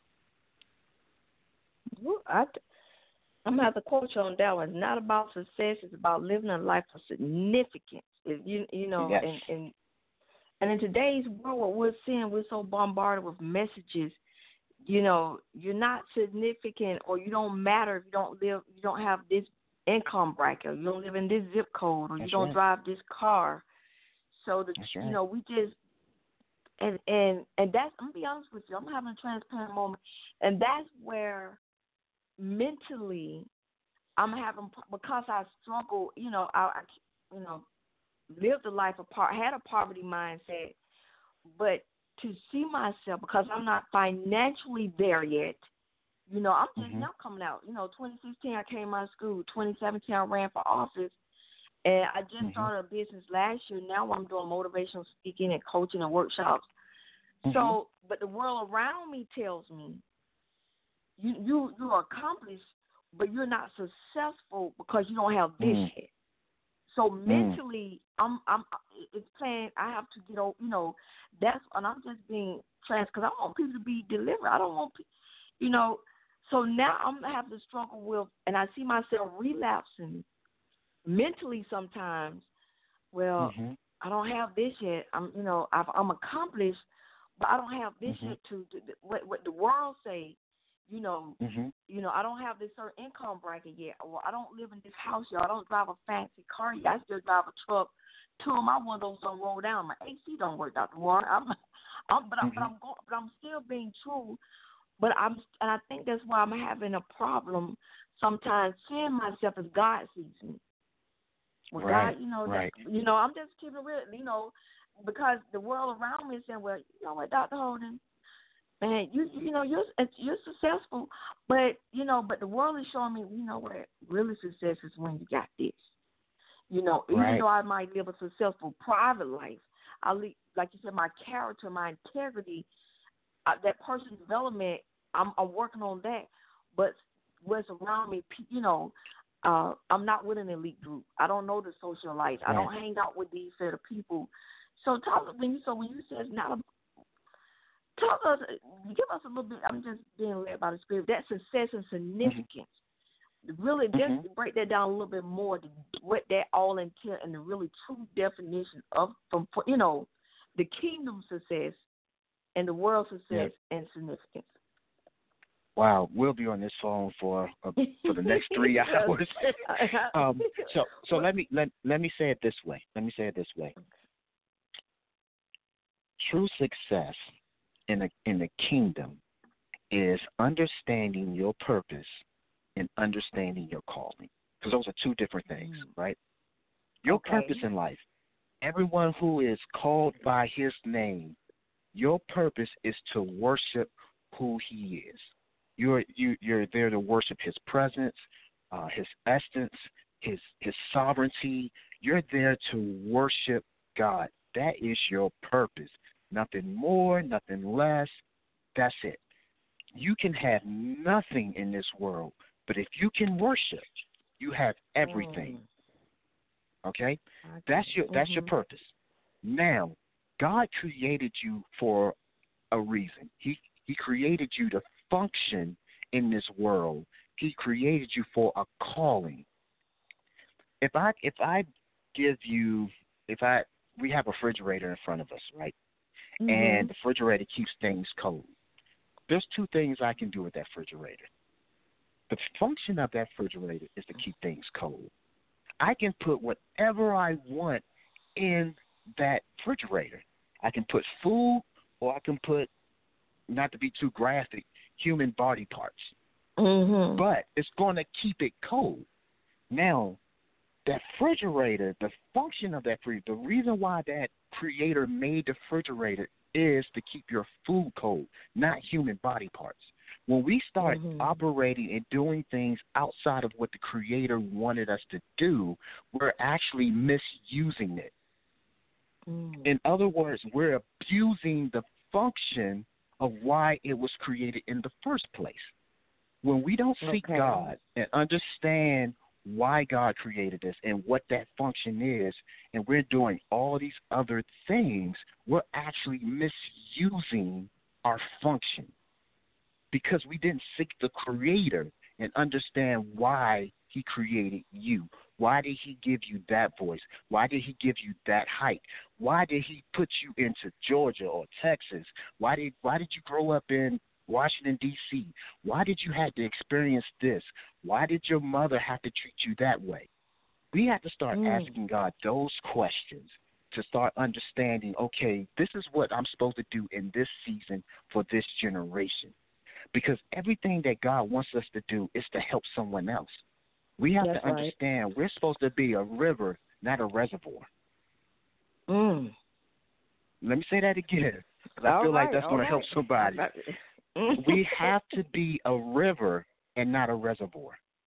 Well, I, I'm gonna have to quote you on that one. It's not about success; it's about living a life of significance. If you you know, Yes. and, and and in today's world, what we're seeing, we're so bombarded with messages. You know, you're not significant, or you don't matter if you don't live, you don't have this income bracket, or you don't live in this zip code, or That's you don't right. drive this car. So the That's you right. know, we just and and and that's I'm gonna be honest with you. I'm having a transparent moment, and that's where mentally I'm having because I struggle. You know, I, I you know lived a life of par had a poverty mindset, but to see myself because I'm not financially there yet. You know, I'm just Mhm. now coming out. You know, twenty sixteen I came out of school. twenty seventeen I ran for office. And I just Mhm. started a business last year. Now I'm doing motivational speaking and coaching and workshops. Mhm. So, but the world around me tells me you you you're accomplished, but you're not successful because you don't have this Mm. yet. So mentally, I'm I'm it's saying I have to get over. You know, that's and I'm just being trans because I want people to be delivered. I don't want, pe- you know. So now I'm gonna have to struggle with, and I see myself relapsing mentally sometimes. Well, Mhm. I don't have this yet. I'm, you know, I've, I'm accomplished, but I don't have this Mhm. yet. To, to, to what, what the world say, you know, Mhm. you know, I don't have this certain income bracket yet, or I don't live in this house yet. I don't drive a fancy car yet. I still drive a truck. Two of my windows don't roll down. My A C don't work out the one. I'm, I'm, but, I, but Mhm. I'm going, but I'm still being true. But I'm, and I think that's why I'm having a problem sometimes seeing myself as God sees me. Well, Right, God, you know, right. that, you know, I'm just keeping it real, you know, because the world around me is saying, well, you know what, Doctor Holden, man, you you know, you're you're successful, but you know, but the world is showing me, you know what, really success is when you got this. You know, even Right. though I might live a successful private life, I live, like you said, my character, my integrity, uh, that personal development, I'm, I'm working on that. But what's around me, you know, uh, I'm not with an elite group. I don't know the social life. I Right. don't hang out with these set of people. So talk when you so when you say it's not a talk us, give us a little bit. I'm just being led by the Spirit. That success and significance. Really, just Mhm. break that down a little bit more. To what that all entails and the really true definition of from you know the kingdom success and the world success and significance. Wow, we'll be on this phone for uh, for the next three hours. um, so so let me let let me say it this way. Let me say it this way. True success in the in the kingdom is understanding your purpose and understanding your calling, because those are two different things, right? Your Okay. purpose in life. Everyone who is called by His name, your purpose is to worship who He is. You're you you're there to worship His presence, uh, His essence, His His sovereignty. You're there to worship God. That is your purpose. Nothing more, nothing less. That's it. You can have nothing in this world, but if you can worship, you have everything. Mm. Okay? Okay. That's your that's mm-hmm. your purpose. Now, God created you for a reason. He He created you to function in this world. He created you for a calling. If I if I give you if I we have a refrigerator in front of us, right? Mm-hmm. And the refrigerator keeps things cold. There's two things I can do with that refrigerator. The function of that refrigerator is to keep things cold. I can put whatever I want in that refrigerator. I can put food, or I can put, not to be too graphic, human body parts. Mm-hmm. But it's going to keep it cold. Now, that refrigerator, the function of that refrigerator, the reason why that creator made the refrigerator is to keep your food cold, not human body parts. When we start mm-hmm. operating and doing things outside of what the creator wanted us to do, we're actually misusing it. Mm. In other words, we're abusing the function of why it was created in the first place. When we don't seek Okay. God and understand why God created us and what that function is, and we're doing all these other things, we're actually misusing our function because we didn't seek the Creator and understand why He created you. Why did He give you that voice? Why did He give you that height? Why did He put you into Georgia or Texas? Why did Why did you grow up in Washington, D C? Why did you have to experience this? Why did your mother have to treat you that way? We have to start mm. asking God those questions to start understanding, okay, this is what I'm supposed to do in this season for this generation. Because everything that God wants us to do is to help someone else. We have That's to understand right. we're supposed to be a river, not a reservoir. Mm. Let me say that again, because I feel right, like that's going right. to help somebody. We have to be a river and not a reservoir.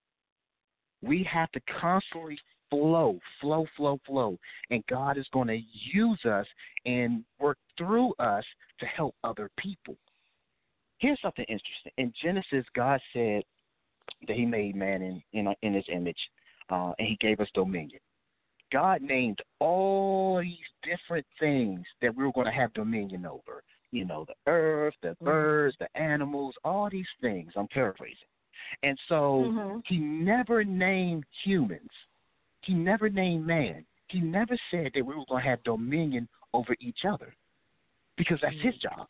We have to constantly flow, flow, flow, flow, and God is going to use us and work through us to help other people. Here's something interesting. In Genesis, God said that He made man in in, in His image, uh, and He gave us dominion. God named all these different things that we were going to have dominion over. You know, the earth, the birds, the animals, all these things. I'm paraphrasing. And so mm-hmm. He never named humans. He never named man. He never said that we were going to have dominion over each other because that's mm-hmm. His job.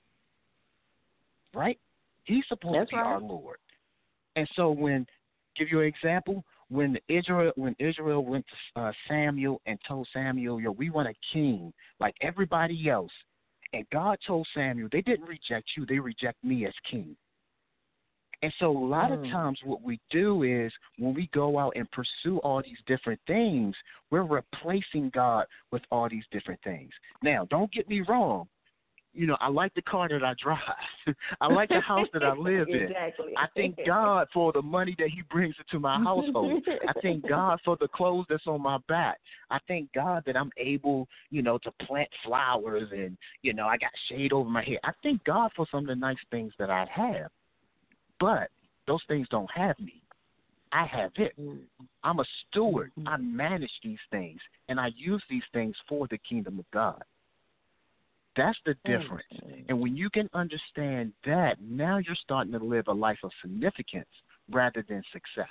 Right? He's supposed that's to be right. our Lord. And so when, give you an example, when Israel when Israel went to uh, Samuel and told Samuel, yo, we want a king like everybody else. And God told Samuel, they didn't reject you, they reject me as king. And so a lot mm. of times what we do is when we go out and pursue all these different things, we're replacing God with all these different things. Now, don't get me wrong. You know, I like the car that I drive. I like the house that I live in. Exactly. I thank God for the money that He brings into my household. I thank God for the clothes that's on my back. I thank God that I'm able, you know, to plant flowers and, you know, I got shade over my head. I thank God for some of the nice things that I have. But those things don't have me. I have it. I'm a steward. I manage these things, and I use these things for the kingdom of God. That's the difference. And when you can understand that, now you're starting to live a life of significance rather than success.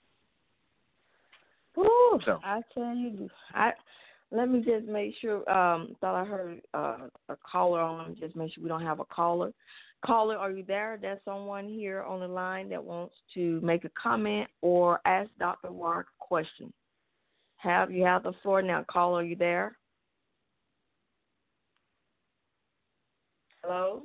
Ooh, so. I tell you, I let me just make sure. Um, thought I heard uh, a caller on. Just make sure we don't have a caller. Caller, are you there? There's someone here on the line that wants to make a comment or ask Doctor Wark a question. Have you have the floor now? Caller, are you there? Hello?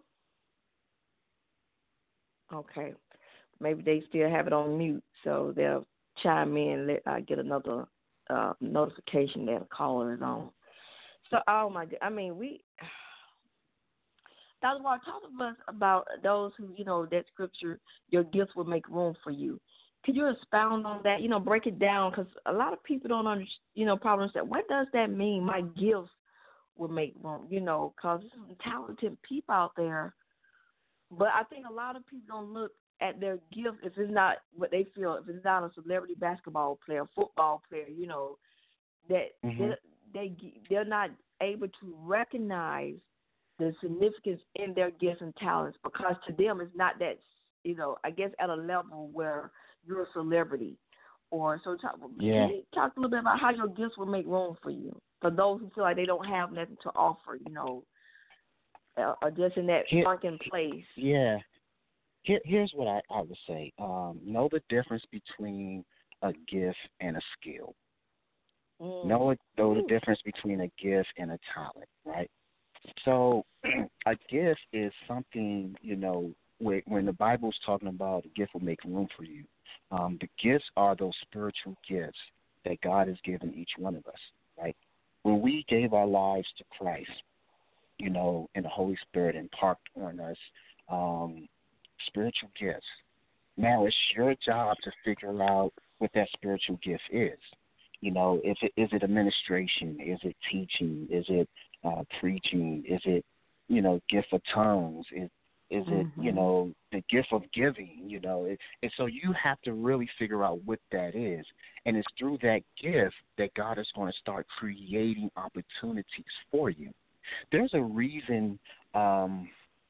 Okay. Maybe they still have it on mute, so they'll chime in and let I get another uh, notification that a caller is on. So, oh my God. I mean, we, Doctor Wark, talk to us about those who, you know, that scripture, your gifts will make room for you. Could you expound on that? You know, break it down, because a lot of people don't understand, you know, probably understand, what does that mean, my gifts will make room, you know, because there's some talented people out there. But I think a lot of people don't look at their gift if it's not what they feel, if it's not a celebrity basketball player, football player, you know, that mm-hmm. they, they, they're not able to recognize the significance in their gifts and talents, because to them it's not that, you know, I guess at a level where you're a celebrity. Or so talk, yeah. Can you talk a little bit about how your gifts will make room for you, for those who feel like they don't have nothing to offer, you know, uh, or just in that Here, funkin' place. Yeah. Here, here's what I, I would say. Um, know the difference between a gift and a skill. Mm. Know, know the difference between a gift and a talent, right? So a gift is something, you know, when, when the Bible's talking about a gift will make room for you, um, the gifts are those spiritual gifts that God has given each one of us, right? When we gave our lives to Christ, you know, and the Holy Spirit imparted on us um, spiritual gifts. Now it's your job to figure out what that spiritual gift is. You know, is it, is it administration? Is it teaching? Is it uh, preaching? Is it, you know, gift of tongues? Is, Is it, Mm-hmm. you know, the gift of giving, you know? It, and so you have to really figure out what that is. And it's through that gift that God is going to start creating opportunities for you. There's a reason, um,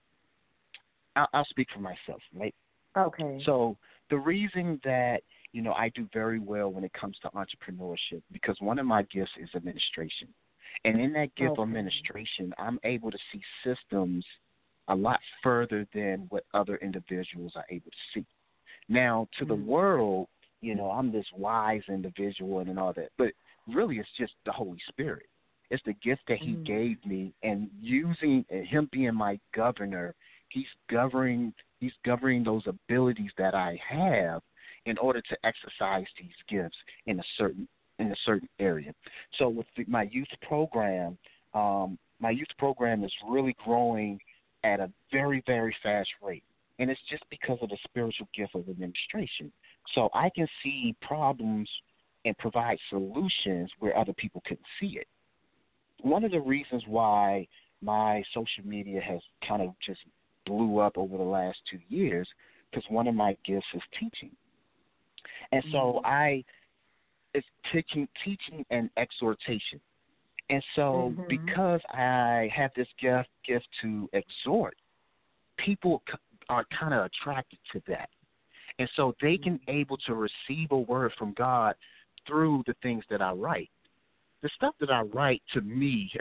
I'll, I'll speak for myself, right? Okay. So the reason that, you know, I do very well when it comes to entrepreneurship, because one of my gifts is administration. And in that gift Okay. of administration, I'm able to see systems a lot further than what other individuals are able to see. Now, to the Mm. world, you know, I'm this wise individual and, and all that, but really it's just the Holy Spirit. It's the gift that he Mm. gave me, and using and him being my governor, he's governing he's governing those abilities that I have in order to exercise these gifts in a certain in a certain area. So with the, my youth program, um, my youth program is really growing at a very, very fast rate. And it's just because of the spiritual gift of administration. So I can see problems and provide solutions where other people couldn't see it. One of the reasons why my social media has kind of just blew up over the last two years, because one of my gifts is teaching. And so I, it's teaching, teaching and exhortation. And so Mhm. because I have this gift, gift to exhort, people c- are kind of attracted to that. And so they can able to receive a word from God through the things that I write. The stuff that I write, to me,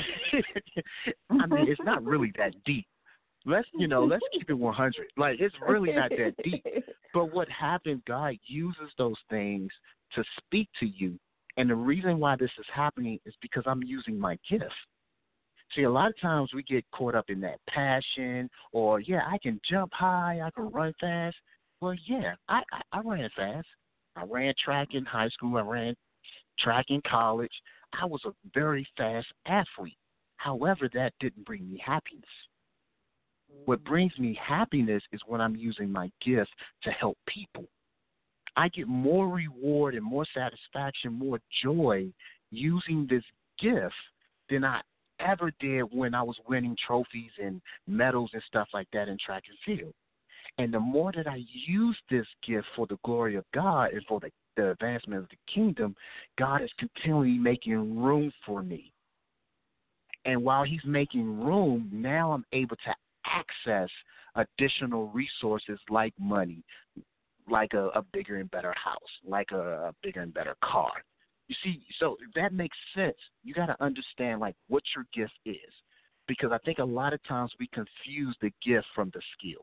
I mean, it's not really that deep. Let's, you know, let's keep it one hundred. Like, it's really not that deep. But what happens, God uses those things to speak to you. And the reason why this is happening is because I'm using my gift. See, a lot of times we get caught up in that passion, or, yeah, I can jump high, I can run fast. Well, yeah, I, I, I ran fast. I ran track in high school. I ran track in college. I was a very fast athlete. However, that didn't bring me happiness. What brings me happiness is when I'm using my gift to help people. I get more reward and more satisfaction, more joy using this gift than I ever did when I was winning trophies and medals and stuff like that in track and field. And the more that I use this gift for the glory of God and for the, the advancement of the kingdom, God is continually making room for me. And while he's making room, now I'm able to access additional resources like money, like a, a bigger and better house, like a, a bigger and better car. You see, so that makes sense. You got to understand, like, what your gift is, because I think a lot of times we confuse the gift from the skill.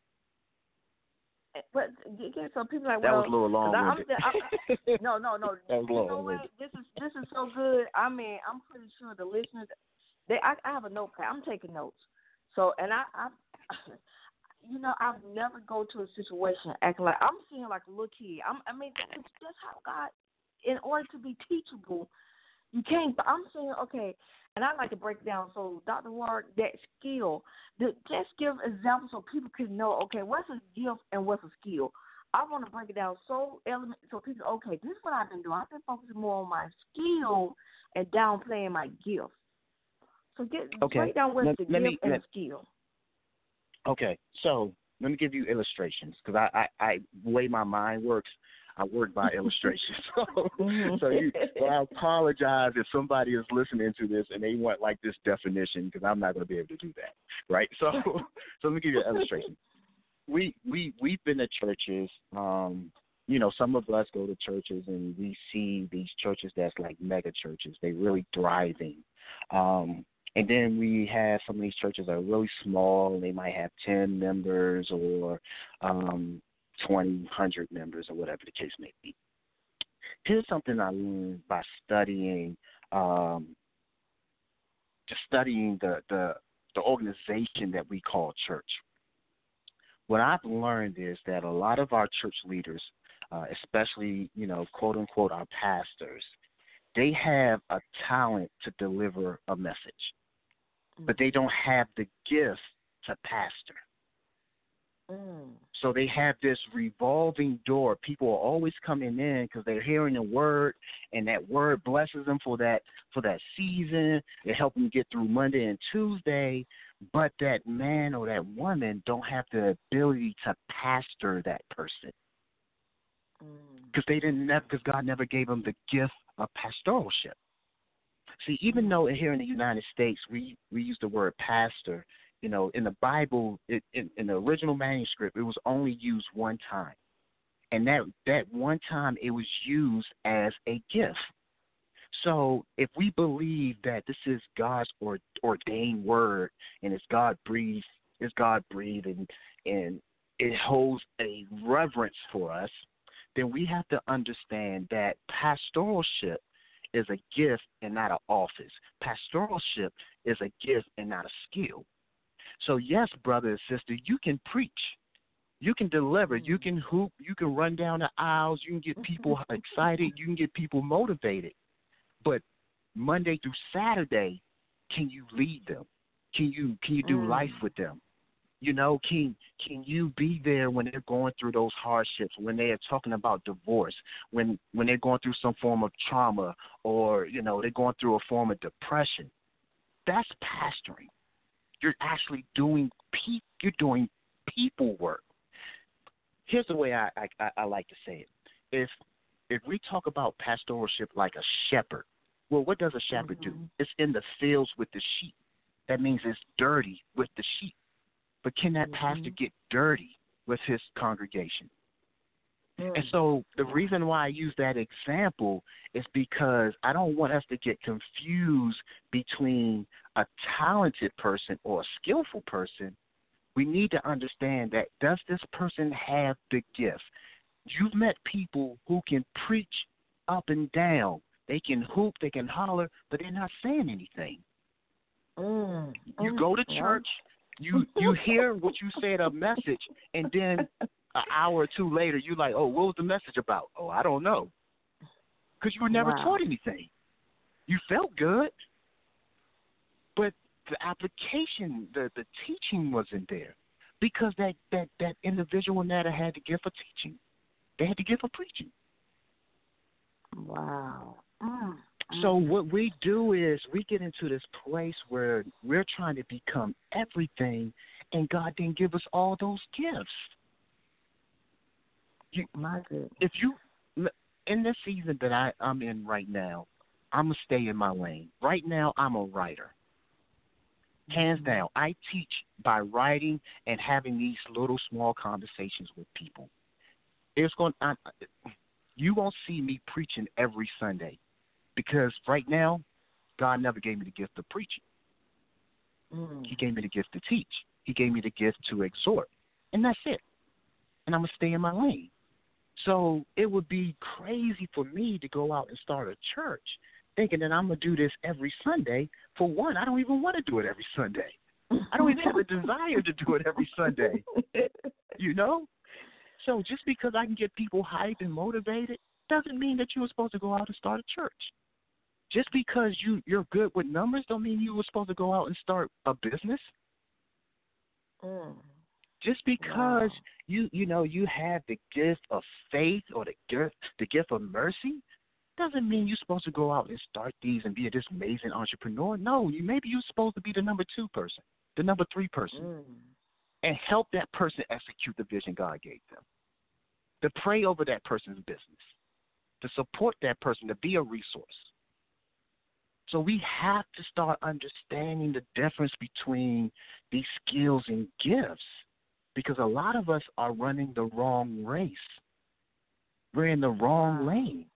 But again, so people are like, That well, was a little 'cause I- I'm, long-winded. I'm, no, no, no. That was You know long-winded. what? This is this is so good. I mean, I'm pretty sure the listeners, they, I, I have a notepad. I'm taking notes. So, and I, I, you know, I've never go to a situation acting like I'm seeing like a little kid. I'm, I mean, that's, that's how God. In order to be teachable, you can't. But I'm saying, okay, and I like to break it down. So, Doctor Ward, that skill, the, just give examples so people can know, okay, what's a gift and what's a skill. I want to break it down so element so people, okay, this is what I've been doing. I've been focusing more on my skill and downplaying my gift. So, get Okay. break down what's Let- the let gift me- and let- the skill. Okay, so let me give you illustrations, because I, I, I, the way my mind works, I work by illustration. So, so you, well, I apologize if somebody is listening to this and they want like this definition, because I'm not going to be able to do that, right? So, so let me give you an illustration. We we we've been to churches. Um, you know, some of us go to churches and we see these churches that's like mega churches. They really thriving. Um, and then we have some of these churches that are really small, and they might have ten members or um, twenty, one hundred members, or whatever the case may be. Here's something I learned by studying, um, just studying the, the the organization that we call church. What I've learned is that a lot of our church leaders, uh, especially, you know, quote unquote, our pastors, they have a talent to deliver a message, but they don't have the gift to pastor. Mm. So they have this revolving door. People are always coming in because they're hearing the word, and that word blesses them for that for that season. It helps them get through Monday and Tuesday. But that man or that woman don't have the ability to pastor that person because they didn't because God never gave them the gift of pastoralship. See, even though here in the United States we we use the word pastor. You know, in the Bible, it, in, in the original manuscript, it was only used one time. And that, that one time it was used as a gift. So if we believe that this is God's or, ordained word and it's God breathed, it's God breathed and, and it holds a reverence for us, then we have to understand that pastoralship is a gift and not an office. Pastoralship is a gift and not a skill. So, yes, brother and sister, you can preach. You can deliver. You can hoop. You can run down the aisles. You can get people excited. You can get people motivated. But Monday through Saturday, can you lead them? Can you can you do mm. life with them? You know, can can you be there when they're going through those hardships, when they are talking about divorce, when when they're going through some form of trauma or, you know, they're going through a form of depression? That's pastoring. You're actually doing pe- you're doing people work. Here's the way I, I, I like to say it. If if we talk about pastoralship like a shepherd, well, what does a shepherd mm-hmm. do? It's in the fields with the sheep. That means it's dirty with the sheep. But can that mm-hmm. pastor get dirty with his congregation? Mm-hmm. And so the reason why I use that example is because I don't want us to get confused between a talented person or a skillful person. We need to understand that does this person have the gift? You've met people who can preach up and down. They can hoop, they can holler, but they're not saying anything. Mm. You go to church, you you hear what you said a message, and then an hour or two later, you're like, oh, what was the message about? Oh, I don't know. Because you were never wow. taught anything. You felt good, but the application, the, the teaching wasn't there because that, that, that individual never had the gift of teaching. They had the gift of preaching. Wow. Mm. So what we do is we get into this place where we're trying to become everything, and God didn't give us all those gifts. You, My goodness. If you, in this season that I, I'm in right now, I'm going to stay in my lane. Right now, I'm a writer. Hands mm-hmm. down, I teach by writing and having these little small conversations with people. It's going. I, you won't see me preaching every Sunday because right now, God never gave me the gift of preaching. Mm. He gave me the gift to teach. He gave me the gift to exhort, and that's it. And I'm gonna stay in my lane. So it would be crazy for me to go out and start a church thinking that I'm going to do this every Sunday. For one, I don't even want to do it every Sunday. I don't even have a desire to do it every Sunday, you know? So just because I can get people hyped and motivated doesn't mean that you were supposed to go out and start a church. Just because you, you're good with numbers don't mean you were supposed to go out and start a business. Mm. Just because wow. you you know you have the gift of faith or the gift the gift of mercy doesn't mean you're supposed to go out and start these and be this amazing entrepreneur. No, you maybe you're supposed to be the number two person, the number three person, mm. and help that person execute the vision God gave them. To pray over that person's business, to support that person, to be a resource. So we have to start understanding the difference between these skills and gifts. Because a lot of us are running the wrong race. We're in the wrong lane.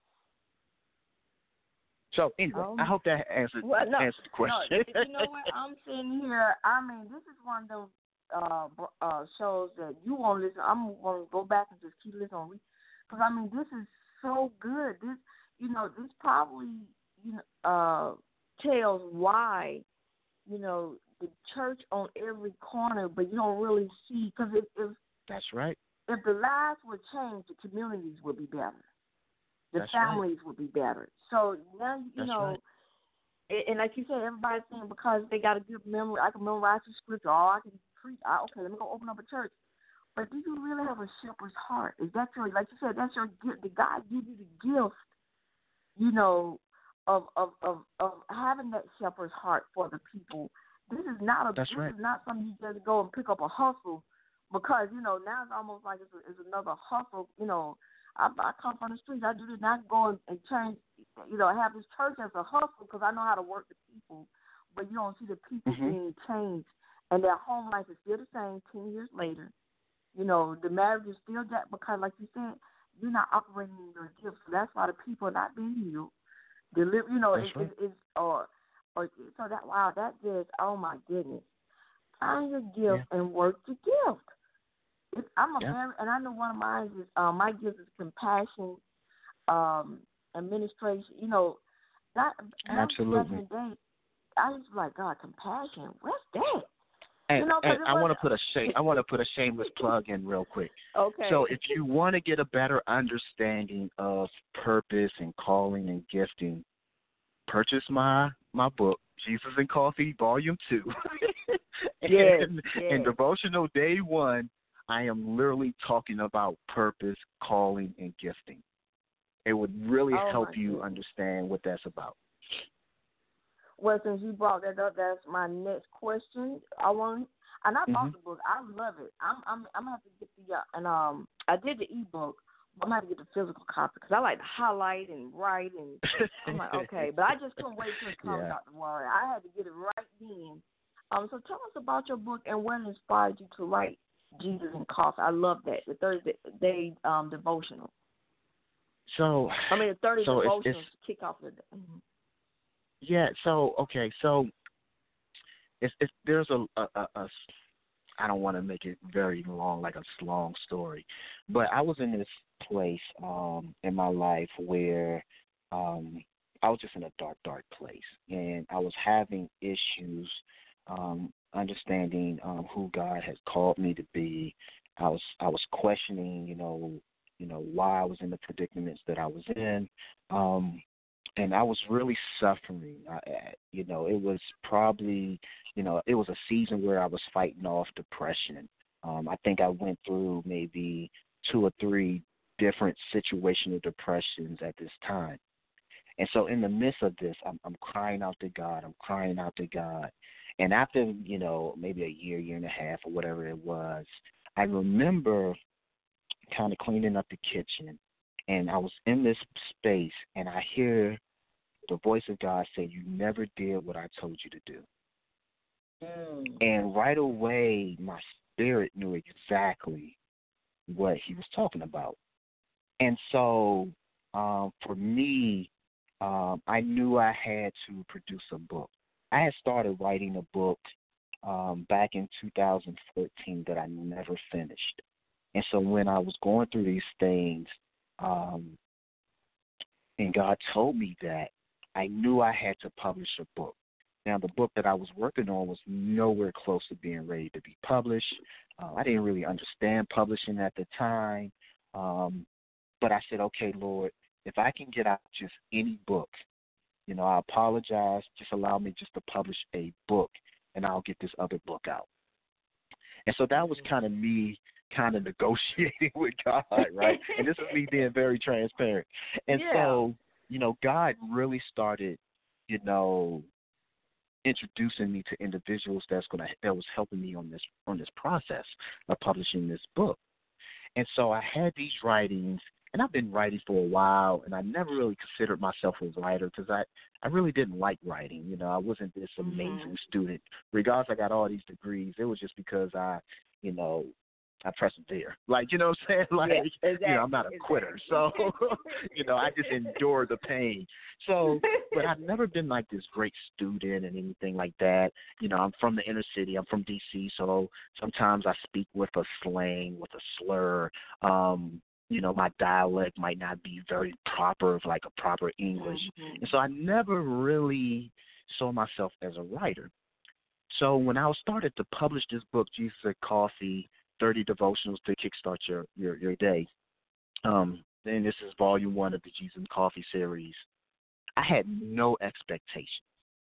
So anyway, um, I hope that answered, well, no, answered the question. No, you know what? I'm sitting here. I mean, this is one of those uh, uh, shows that you won't listen. I'm going to go back and just keep listening. Because, I mean, this is so good. This, you know, this probably you know, uh, tells why, you know, the church on every corner, but you don't really see, because if, if that's right, if the lives would change, the communities would be better, the that's families right. would be better. So now you that's know, right. and like you said, everybody's saying because they got a good memory, I can memorize the scripture, or I can preach. I, okay, let me go open up a church. But do you really have a shepherd's heart? Is that your, like you said, that's your gift? Did God give you the gift, you know, of of of, of having that shepherd's heart for the people? This is not a. That's this right. is not something you just go and pick up a hustle, because you know now it's almost like it's, a, it's another hustle. You know, I, I come from the streets. I do this not go and, and change. You know, have this church as a hustle because I know how to work the people, but you don't see the people Mm-hmm. being changed, and their home life is still the same ten years later. You know, the marriage is still that because, like you said, you're not operating in your gifts. So that's why the people are not being healed. Deliver, you know, That's it, right. it, it's or or so that wow, that just oh my goodness, find your gift Yeah. and work your gift. It's, I'm a Yeah. very, and I know one of mine is um, my gift is compassion, um, administration. You know, not Absolutely. back in the day, I used to be like, God, compassion. What's that? And, You know, 'cause and it I want to wasn't- put a shame, I want to put a shameless plug in real quick. Okay. So if you want to get a better understanding of purpose and calling and gifting, purchase my my book, Jesus and Coffee, Volume Two. and, Yes, and yes. Devotional Day One, I am literally talking about purpose, calling, and gifting. It would really Oh, help my you goodness. understand what that's about. Well, since you brought that up, that's my next question. I want, and I bought Mhm. the book. I love it. I'm, I'm, I'm gonna have to get the, uh, and um, I did the ebook. But I'm gonna have to get the physical copy because I like to highlight and write, and I'm like, okay. But I just couldn't wait till it comes, Yeah. Doctor Warren. I had to get it right then. Um, so tell us about your book and what inspired you to write Jesus and Coffee. I love that, the Thursday day um devotional. So I mean, the thirty so it's, devotionals it's to kick off the day. Mm-hmm. yeah. So okay. So it's, it's there's a, a, a, a I don't want to make it very long, like a long story, but I was in this place um, in my life where um, I was just in a dark, dark place, and I was having issues um, understanding um, who God had called me to be. I was I was questioning, you know, you know why I was in the predicaments that I was in. Um, and I was really suffering. I, you know, it was probably, you know, it was a season where I was fighting off depression. Um, I think I went through maybe two or three different situational depressions at this time. And so in the midst of this, I'm, I'm crying out to God. I'm crying out to God. And after, you know, maybe a year, year and a half or whatever it was, I remember kind of cleaning up the kitchen. And I was in this space, and I hear the voice of God say, "You never did what I told you to do." Mm. And right away, my spirit knew exactly what he was talking about. And so um, for me, um, I knew I had to produce a book. I had started writing a book um, back in two thousand fourteen that I never finished. And so when I was going through these things, um, and God told me that, I knew I had to publish a book. Now, the book that I was working on was nowhere close to being ready to be published. Uh, I didn't really understand publishing at the time. Um, but I said, okay, Lord, if I can get out just any book, you know, I apologize. Just allow me just to publish a book, and I'll get this other book out. And so that was kind of me kind of negotiating with God, right? And this is me being very transparent. And Yeah. so, you know, God really started, you know, introducing me to individuals that's gonna that was helping me on this on this process of publishing this book. And so I had these writings, and I've been writing for a while, and I never really considered myself a writer because I, I really didn't like writing. You know, I wasn't this amazing Mm-hmm. student. Regardless, I got all these degrees. It was just because I, you know, I persevere. Like, you know what I'm saying? Like, Yes, exactly, you know, I'm not a quitter. So, you know, I just endure the pain. So, but I've never been like this great student and anything like that. You know, I'm from the inner city. I'm from D C, so sometimes I speak with a slang, with a slur. Um, you know, my dialect might not be very proper, of like a proper English. Mm-hmm. And so I never really saw myself as a writer. So when I started to publish this book, Jesus and Coffee, thirty Devotionals to Kickstart Your, your, your Day, um, and this is volume one of the Jesus and Coffee series, I had no expectations.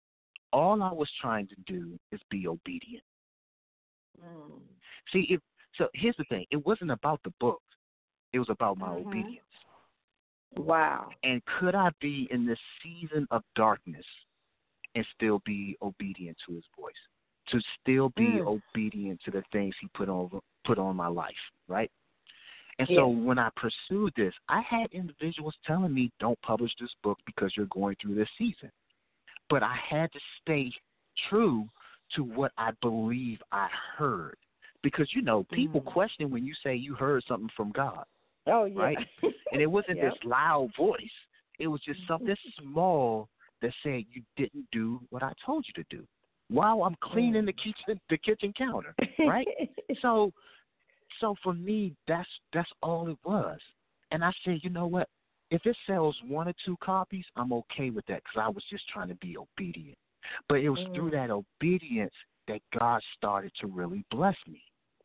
All I was trying to do is be obedient. Mm. See, if So here's the thing. It wasn't about the book. It was about my mm-hmm. obedience. Wow. And could I be in this season of darkness and still be obedient to his voice? To still be mm. obedient to the things he put on put on my life, right? And yes. so when I pursued this, I had individuals telling me, don't publish this book because you're going through this season. But I had to stay true to what I believe I heard. Because, you know, people mm. question when you say you heard something from God. Oh, yeah. Right? And it wasn't yep. this loud voice. It was just something small that said you didn't do what I told you to do while I'm cleaning mm. the kitchen the kitchen counter, right? so so for me, that's that's all it was. And I said, you know what? If it sells one or two copies, I'm okay with that because I was just trying to be obedient. But it was mm. through that obedience that God started to really bless me.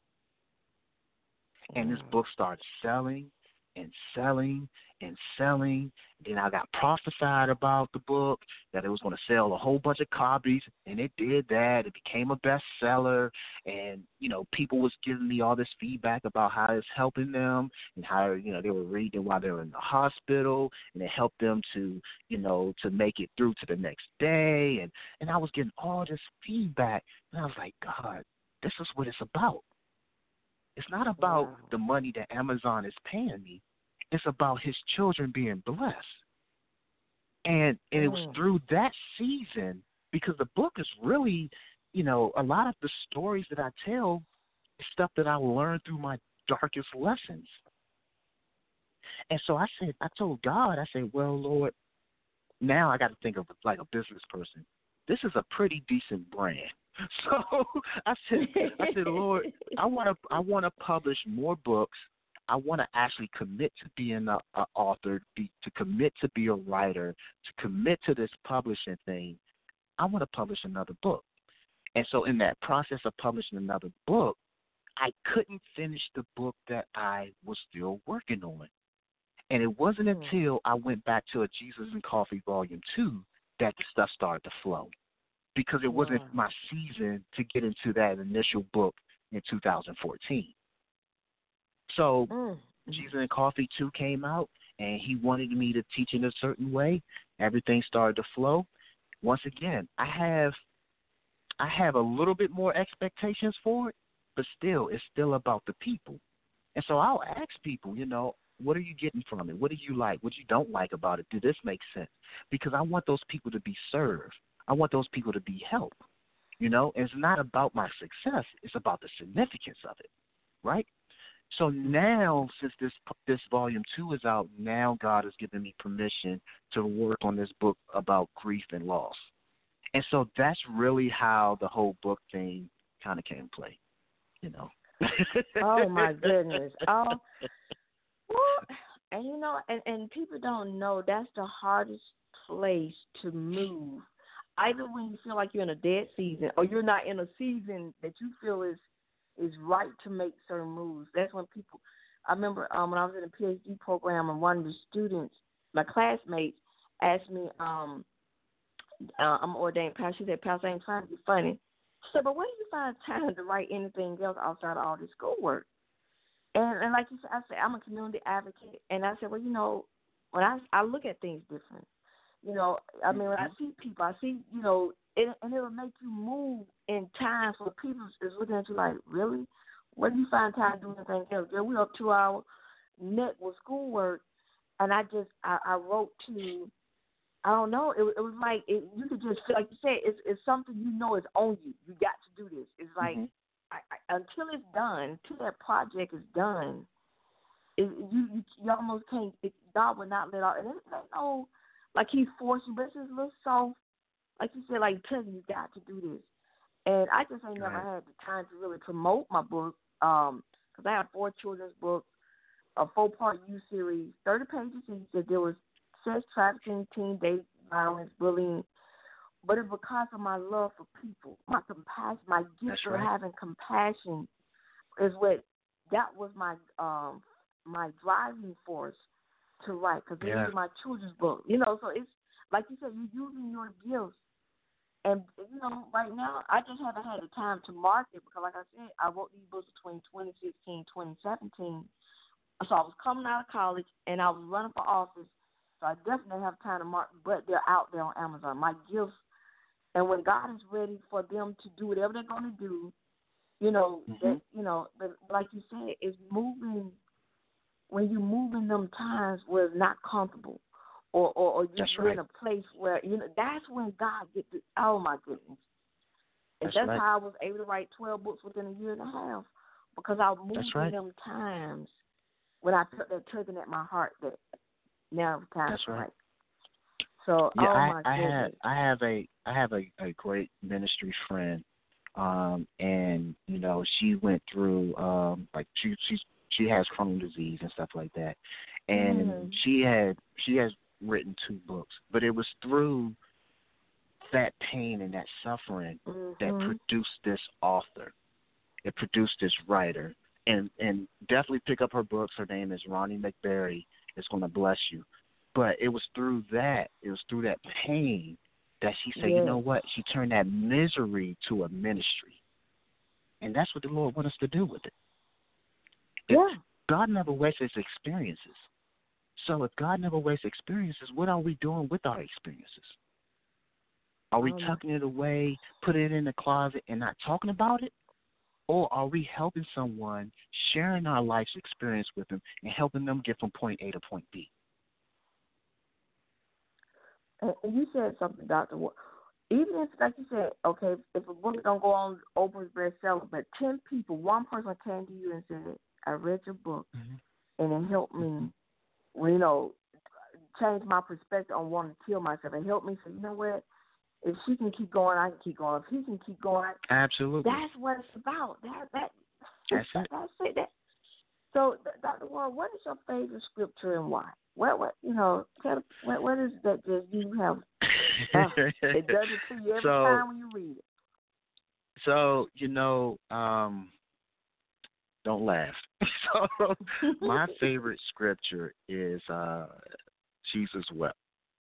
And this book started selling and selling and selling. Then I got prophesied about the book, that it was going to sell a whole bunch of copies, and it did that. It became a bestseller, and, you know, people was giving me all this feedback about how it's helping them and how, you know, they were reading while they were in the hospital, and it helped them to, you know, to make it through to the next day. And, and I was getting all this feedback, and I was like, God, this is what it's about. It's not about wow. the money that Amazon is paying me. It's about his children being blessed. And and it was mm. through that season, because the book is really, you know, a lot of the stories that I tell is stuff that I learned through my darkest lessons. And so I said, I told God, I said, well, Lord, now I got to think of it like a business person. This is a pretty decent brand. So I said, I said, Lord, I want to, I want to publish more books. I want to actually commit to being an author, be, to commit to be a writer, to commit to this publishing thing. I want to publish another book. And so in that process of publishing another book, I couldn't finish the book that I was still working on. And it wasn't mm. until I went back to a Jesus and Coffee Volume two that the stuff started to flow. Because it wasn't wow. my season to get into that initial book in two thousand fourteen. So mm. Jesus and Coffee two came out, and he wanted me to teach in a certain way. Everything started to flow. Once again, I have I have a little bit more expectations for it, but still, it's still about the people. And so I'll ask people, you know, what are you getting from it? What do you like? What you don't like about it? Did this make sense? Because I want those people to be served. I want those people to be helped, you know. And it's not about my success. It's about the significance of it, right? So now, since this this volume two is out, now God has given me permission to work on this book about grief and loss. And so that's really how the whole book thing kind of came to play, you know. Oh, my goodness. Oh, well, and, you know, and, and people don't know that's the hardest place to move. Either when you feel like you're in a dead season or you're not in a season that you feel is is right to make certain moves. That's when people – I remember um, when I was in a P H D program and one of the students, my classmates, asked me, um, uh, I'm an ordained pastor. She said, Pastor, I ain't trying to be funny. She said, but where do you find time to write anything else outside of all this schoolwork? And, and like you said, I said, I'm a community advocate. And I said, well, you know, when I, I look at things different. You know, I mean, when I see people, I see, you know, it, and it will make you move in times where people is looking at you like, really? Where do you find time to do anything else? Girl, we up two hours net with schoolwork, and I just, I, I wrote to, I don't know, it, it was like, it, you could just feel, like you said, it's, it's something you know is on you. You got to do this. It's like, mm-hmm. I, I, until it's done, until that project is done, it, you, you you almost can't, it, God will not let out, and it's like, no, like he's forcing, but it's just a little soft. Like you said, like telling you, you got to do this. And I just ain't never had the time to really promote my book um, because I have four children's books, a four-part U series, thirty pages each. That there was sex trafficking, teen date violence, bullying. But it's because of my love for people, my compassion, my gift for right. having compassion is what, that was my um, my driving force to write, because yeah. these are my children's book. You know, so it's, like you said, you're using your gifts And, you know, right now, I just haven't had the time to market because, like I said, I wrote these books between twenty sixteen and twenty seventeen. So I was coming out of college, and I was running for office. So I definitely have time to market, but they're out there on Amazon. My gifts, and when God is ready for them to do whatever they're going to do, you know, mm-hmm. that, you know, but like you said, it's moving, when you move in them times where it's not comfortable. Or, or, or you're right. in a place where, you know, that's when God gets it. Oh, my goodness. And That's, that's right. how I was able to write twelve books within a year and a half, because I moved right. in them times when I felt that tugging at my heart that now it's time That's to right. write. So, yeah, oh, I, my I goodness. have, I have a, I have a, a great ministry friend, um, and you know, she went through, um, like she, she, she has Crohn's disease and stuff like that, and mm. she had, she has written two books, but it was through that pain and that suffering mm-hmm. that produced this author. It produced this writer, and and definitely pick up her books. Her name is Ronnie McBurry. It's going to bless you. But it was through that, it was through that pain that she said, yes. you know what? She turned that misery to a ministry, and that's what the Lord wants us to do with it. Yeah. If God never wastes His experiences. So if God never wastes experiences, what are we doing with our experiences? Are we tucking it away, putting it in the closet, and not talking about it? Or are we helping someone, sharing our life's experience with them, and helping them get from point A to point B? And you said something, Doctor Even if, like you said, okay, if a book don't go on Oprah's bestseller, but ten people, one person came to you and said, I read your book, mm-hmm. and it helped me, well, you know, change my perspective on wanting to kill myself. It helped me say, you know what? If she can keep going, I can keep going. If he can keep going, absolutely. That's what it's about. That that that's it. That's it. That, so, Doctor Warren, what is your favorite scripture and why? What what you know? Tell, what what is that that you have? Uh, it does it to you every so, time when you read it. So you know, um, don't laugh. So my favorite scripture is uh, Jesus wept.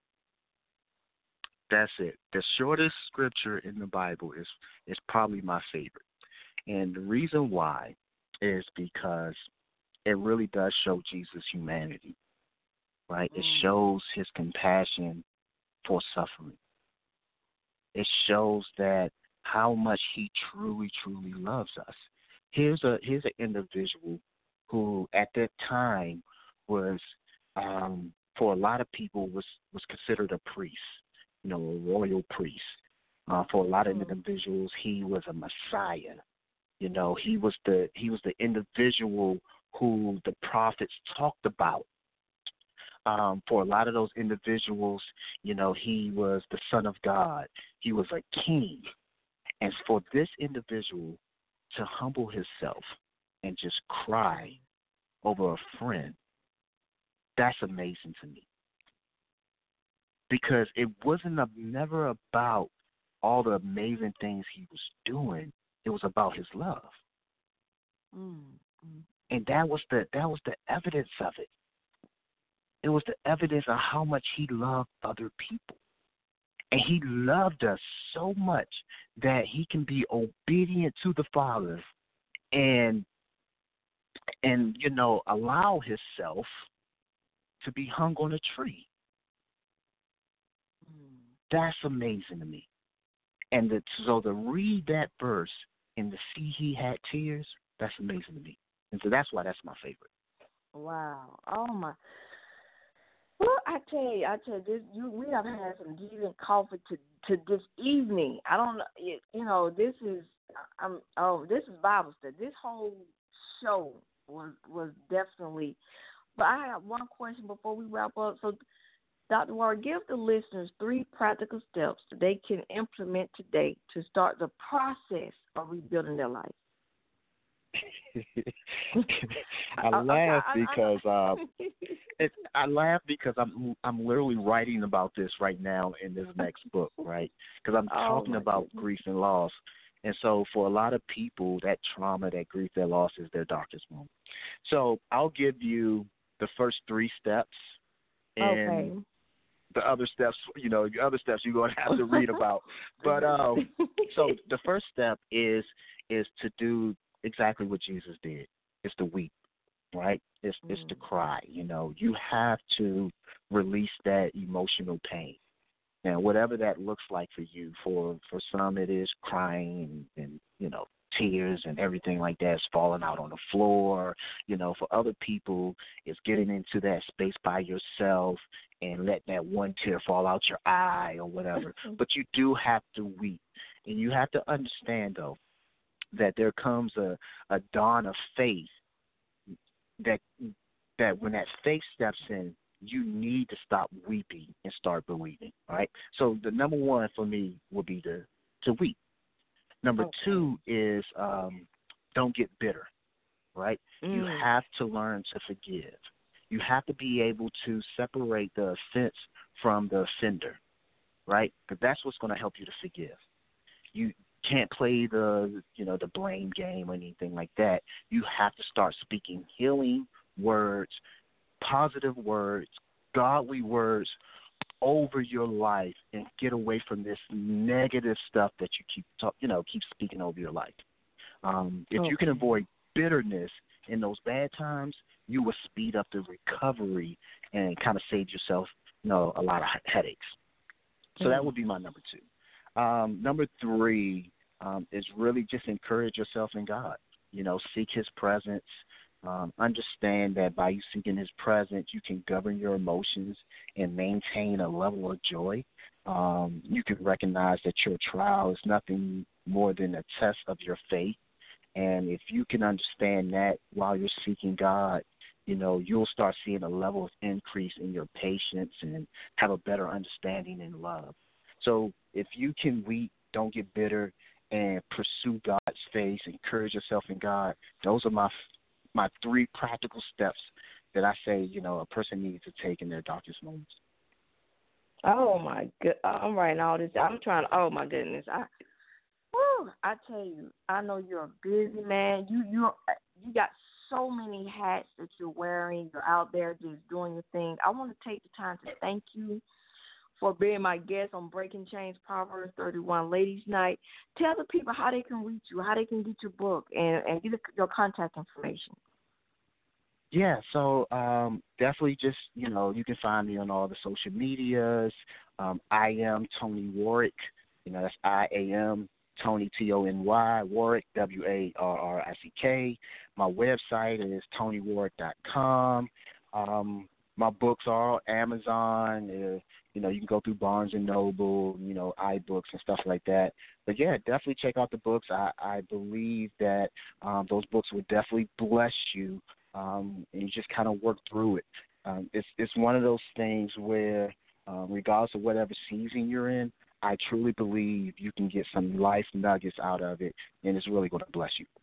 That's it. The shortest scripture in the Bible is is probably my favorite. And the reason why is because it really does show Jesus' humanity, right? Mm. It shows his compassion for suffering. It shows that how much he truly, truly loves us. Here's a here's an individual who at that time was, um, for a lot of people, was, was considered a priest, you know, a royal priest. Uh, for a lot of individuals, he was a Messiah. You know, he was the he was the individual who the prophets talked about. Um, for a lot of those individuals, you know, he was the Son of God. He was a king. And for this individual to humble himself and just cry over a friend, that's amazing to me. Because it wasn't a, never about all the amazing things he was doing. It was about his love. Mm-hmm. And that was the that was the evidence of it. It was the evidence of how much he loved other people. And he loved us so much that he can be obedient to the Father and, and you know, allow himself to be hung on a tree. Mm. That's amazing to me. And the, so to read that verse and to see he had tears, that's amazing to me. And so that's why that's my favorite. Wow. Oh, my. Well, I tell you, I tell you, this, you, we have had some decent coffee to, to this evening. I don't know, you, you know, this is, I'm, oh, this is Bible study. This whole show was was definitely, but I have one question before we wrap up. So, Doctor Warren, give the listeners three practical steps that they can implement today to start the process of rebuilding their life. I laugh because uh, it, I laugh because I'm I'm literally writing about this right now in this next book, right? Because I'm oh talking about goodness. grief and loss, and so for a lot of people, that trauma, that grief, that loss is their darkest moment. So I'll give you the first three steps, and okay. the other steps, you know, the other steps you're going to have to read about. But um, so the first step is is to do exactly what Jesus did. It's to weep, right? It's mm. it's to cry. You know, you have to release that emotional pain. And whatever that looks like for you, for for some it is crying and, and you know, tears and everything like that is falling out on the floor. You know, for other people, it's getting into that space by yourself and let that one tear fall out your eye or whatever. But you do have to weep. And you have to understand, though, that there comes a, a dawn of faith that that when that faith steps in, you need to stop weeping and start believing, right? So the number one for me would be to, to weep. Number okay. two is um, don't get bitter, right? Mm. You have to learn to forgive. You have to be able to separate the offense from the offender, right? Because that's what's going to help you to forgive. You can't play the, you know, the blame game or anything like that. You have to start speaking healing words, positive words, godly words over your life and get away from this negative stuff that you keep talk, you know, keep speaking over your life. Um, if okay. you can avoid bitterness in those bad times, you will speed up the recovery and kind of save yourself, you know, a lot of headaches. So mm-hmm. that would be my number two. Um, number three um, is really just encourage yourself in God. You know, seek His presence. Um, understand that by you seeking His presence, you can govern your emotions and maintain a level of joy. Um, you can recognize that your trial is nothing more than a test of your faith. And if you can understand that while you're seeking God, you know, you'll start seeing a level of increase in your patience and have a better understanding and love. So if you can weep, don't get bitter, and pursue God's face, encourage yourself in God, those are my my three practical steps that I say, you know, a person needs to take in their darkest moments. Oh, my good. I'm writing all this. I'm trying to, oh, my goodness. I, whew, I tell you, I know you're a busy man. You you you got so many hats that you're wearing. You're out there just doing your thing. I want to take the time to thank you for being my guest on Breaking Chains Proverbs thirty-one Ladies Night. Tell the people how they can reach you, how they can get your book, and, and get your contact information. Yeah, so um, definitely just, you know, you can find me on all the social medias. Um, I am Tony Warrick. You know, that's I A M, Tony, T O N Y, Warrick, W A R R I C K. My website is tony warrick dot com. Um, my books are on Amazon. Uh, you know, you can go through Barnes and Noble, you know, iBooks and stuff like that. But, yeah, definitely check out the books. I, I believe that um, those books will definitely bless you, um, and you just kind of work through it. Um, it's, it's one of those things where, um, regardless of whatever season you're in, I truly believe you can get some life nuggets out of it, and it's really going to bless you.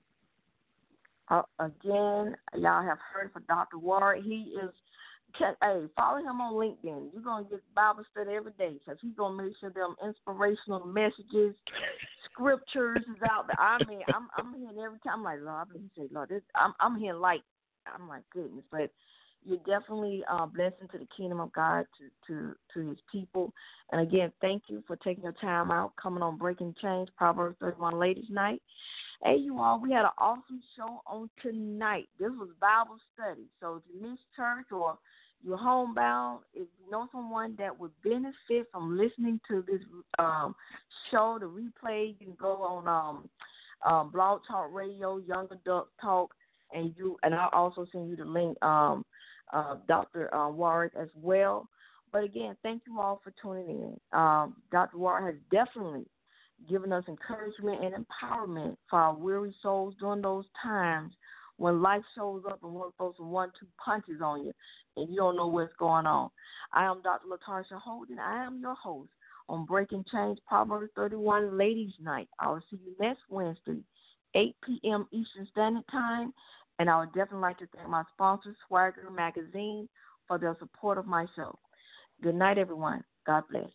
Uh, again, y'all have heard from Doctor Warrick. He is Hey, follow him on LinkedIn. You're going to get Bible study every day because he's going to make sure them inspirational messages, scriptures is out there. I mean, I'm I'm hearing every time, I'm like, Lord, he said, Lord, this, I'm, I'm hearing light. I'm like, goodness. But you're definitely a uh, blessing to the kingdom of God, to, to, to his people. And, again, thank you for taking your time out, coming on Breaking Chains, Proverbs thirty-one Ladies Night. Hey, you all, we had an awesome show on tonight. This was Bible study. So if you missed church or you're homebound, if you know someone that would benefit from listening to this um, show, the replay, you can go on um, um, Blog Talk Radio, Young Adult Talk, and you and I'll also send you the link, um, uh, Doctor Uh, Warrick as well. But again, thank you all for tuning in. Um, Doctor Warrick has definitely given us encouragement and empowerment for our weary souls during those times when life shows up and one throws some one-two punches on you and you don't know what's going on. I am Doctor LaTarsha Holden. I am your host on Breaking Chains Proverbs thirty-one Ladies Night. I will see you next Wednesday, eight p.m. Eastern Standard Time. And I would definitely like to thank my sponsor, Swagger Magazine, for their support of my show. Good night, everyone. God bless.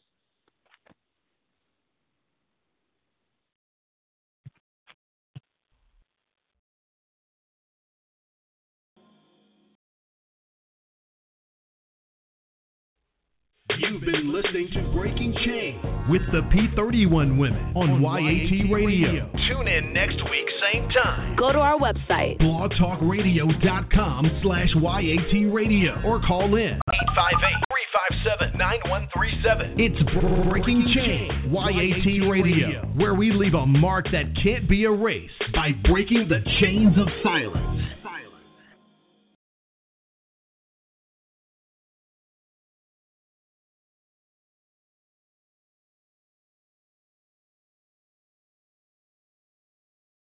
You've been listening to Breaking Chains with the P thirty-one Women on Y A T Radio. Tune in next week, same time. Go to our website, blogtalkradio.com slash YAT Radio, or call in eight five eight, three five seven, nine one three seven. It's Breaking Chains, Y A T Radio, where we leave a mark that can't be erased by breaking the chains of silence.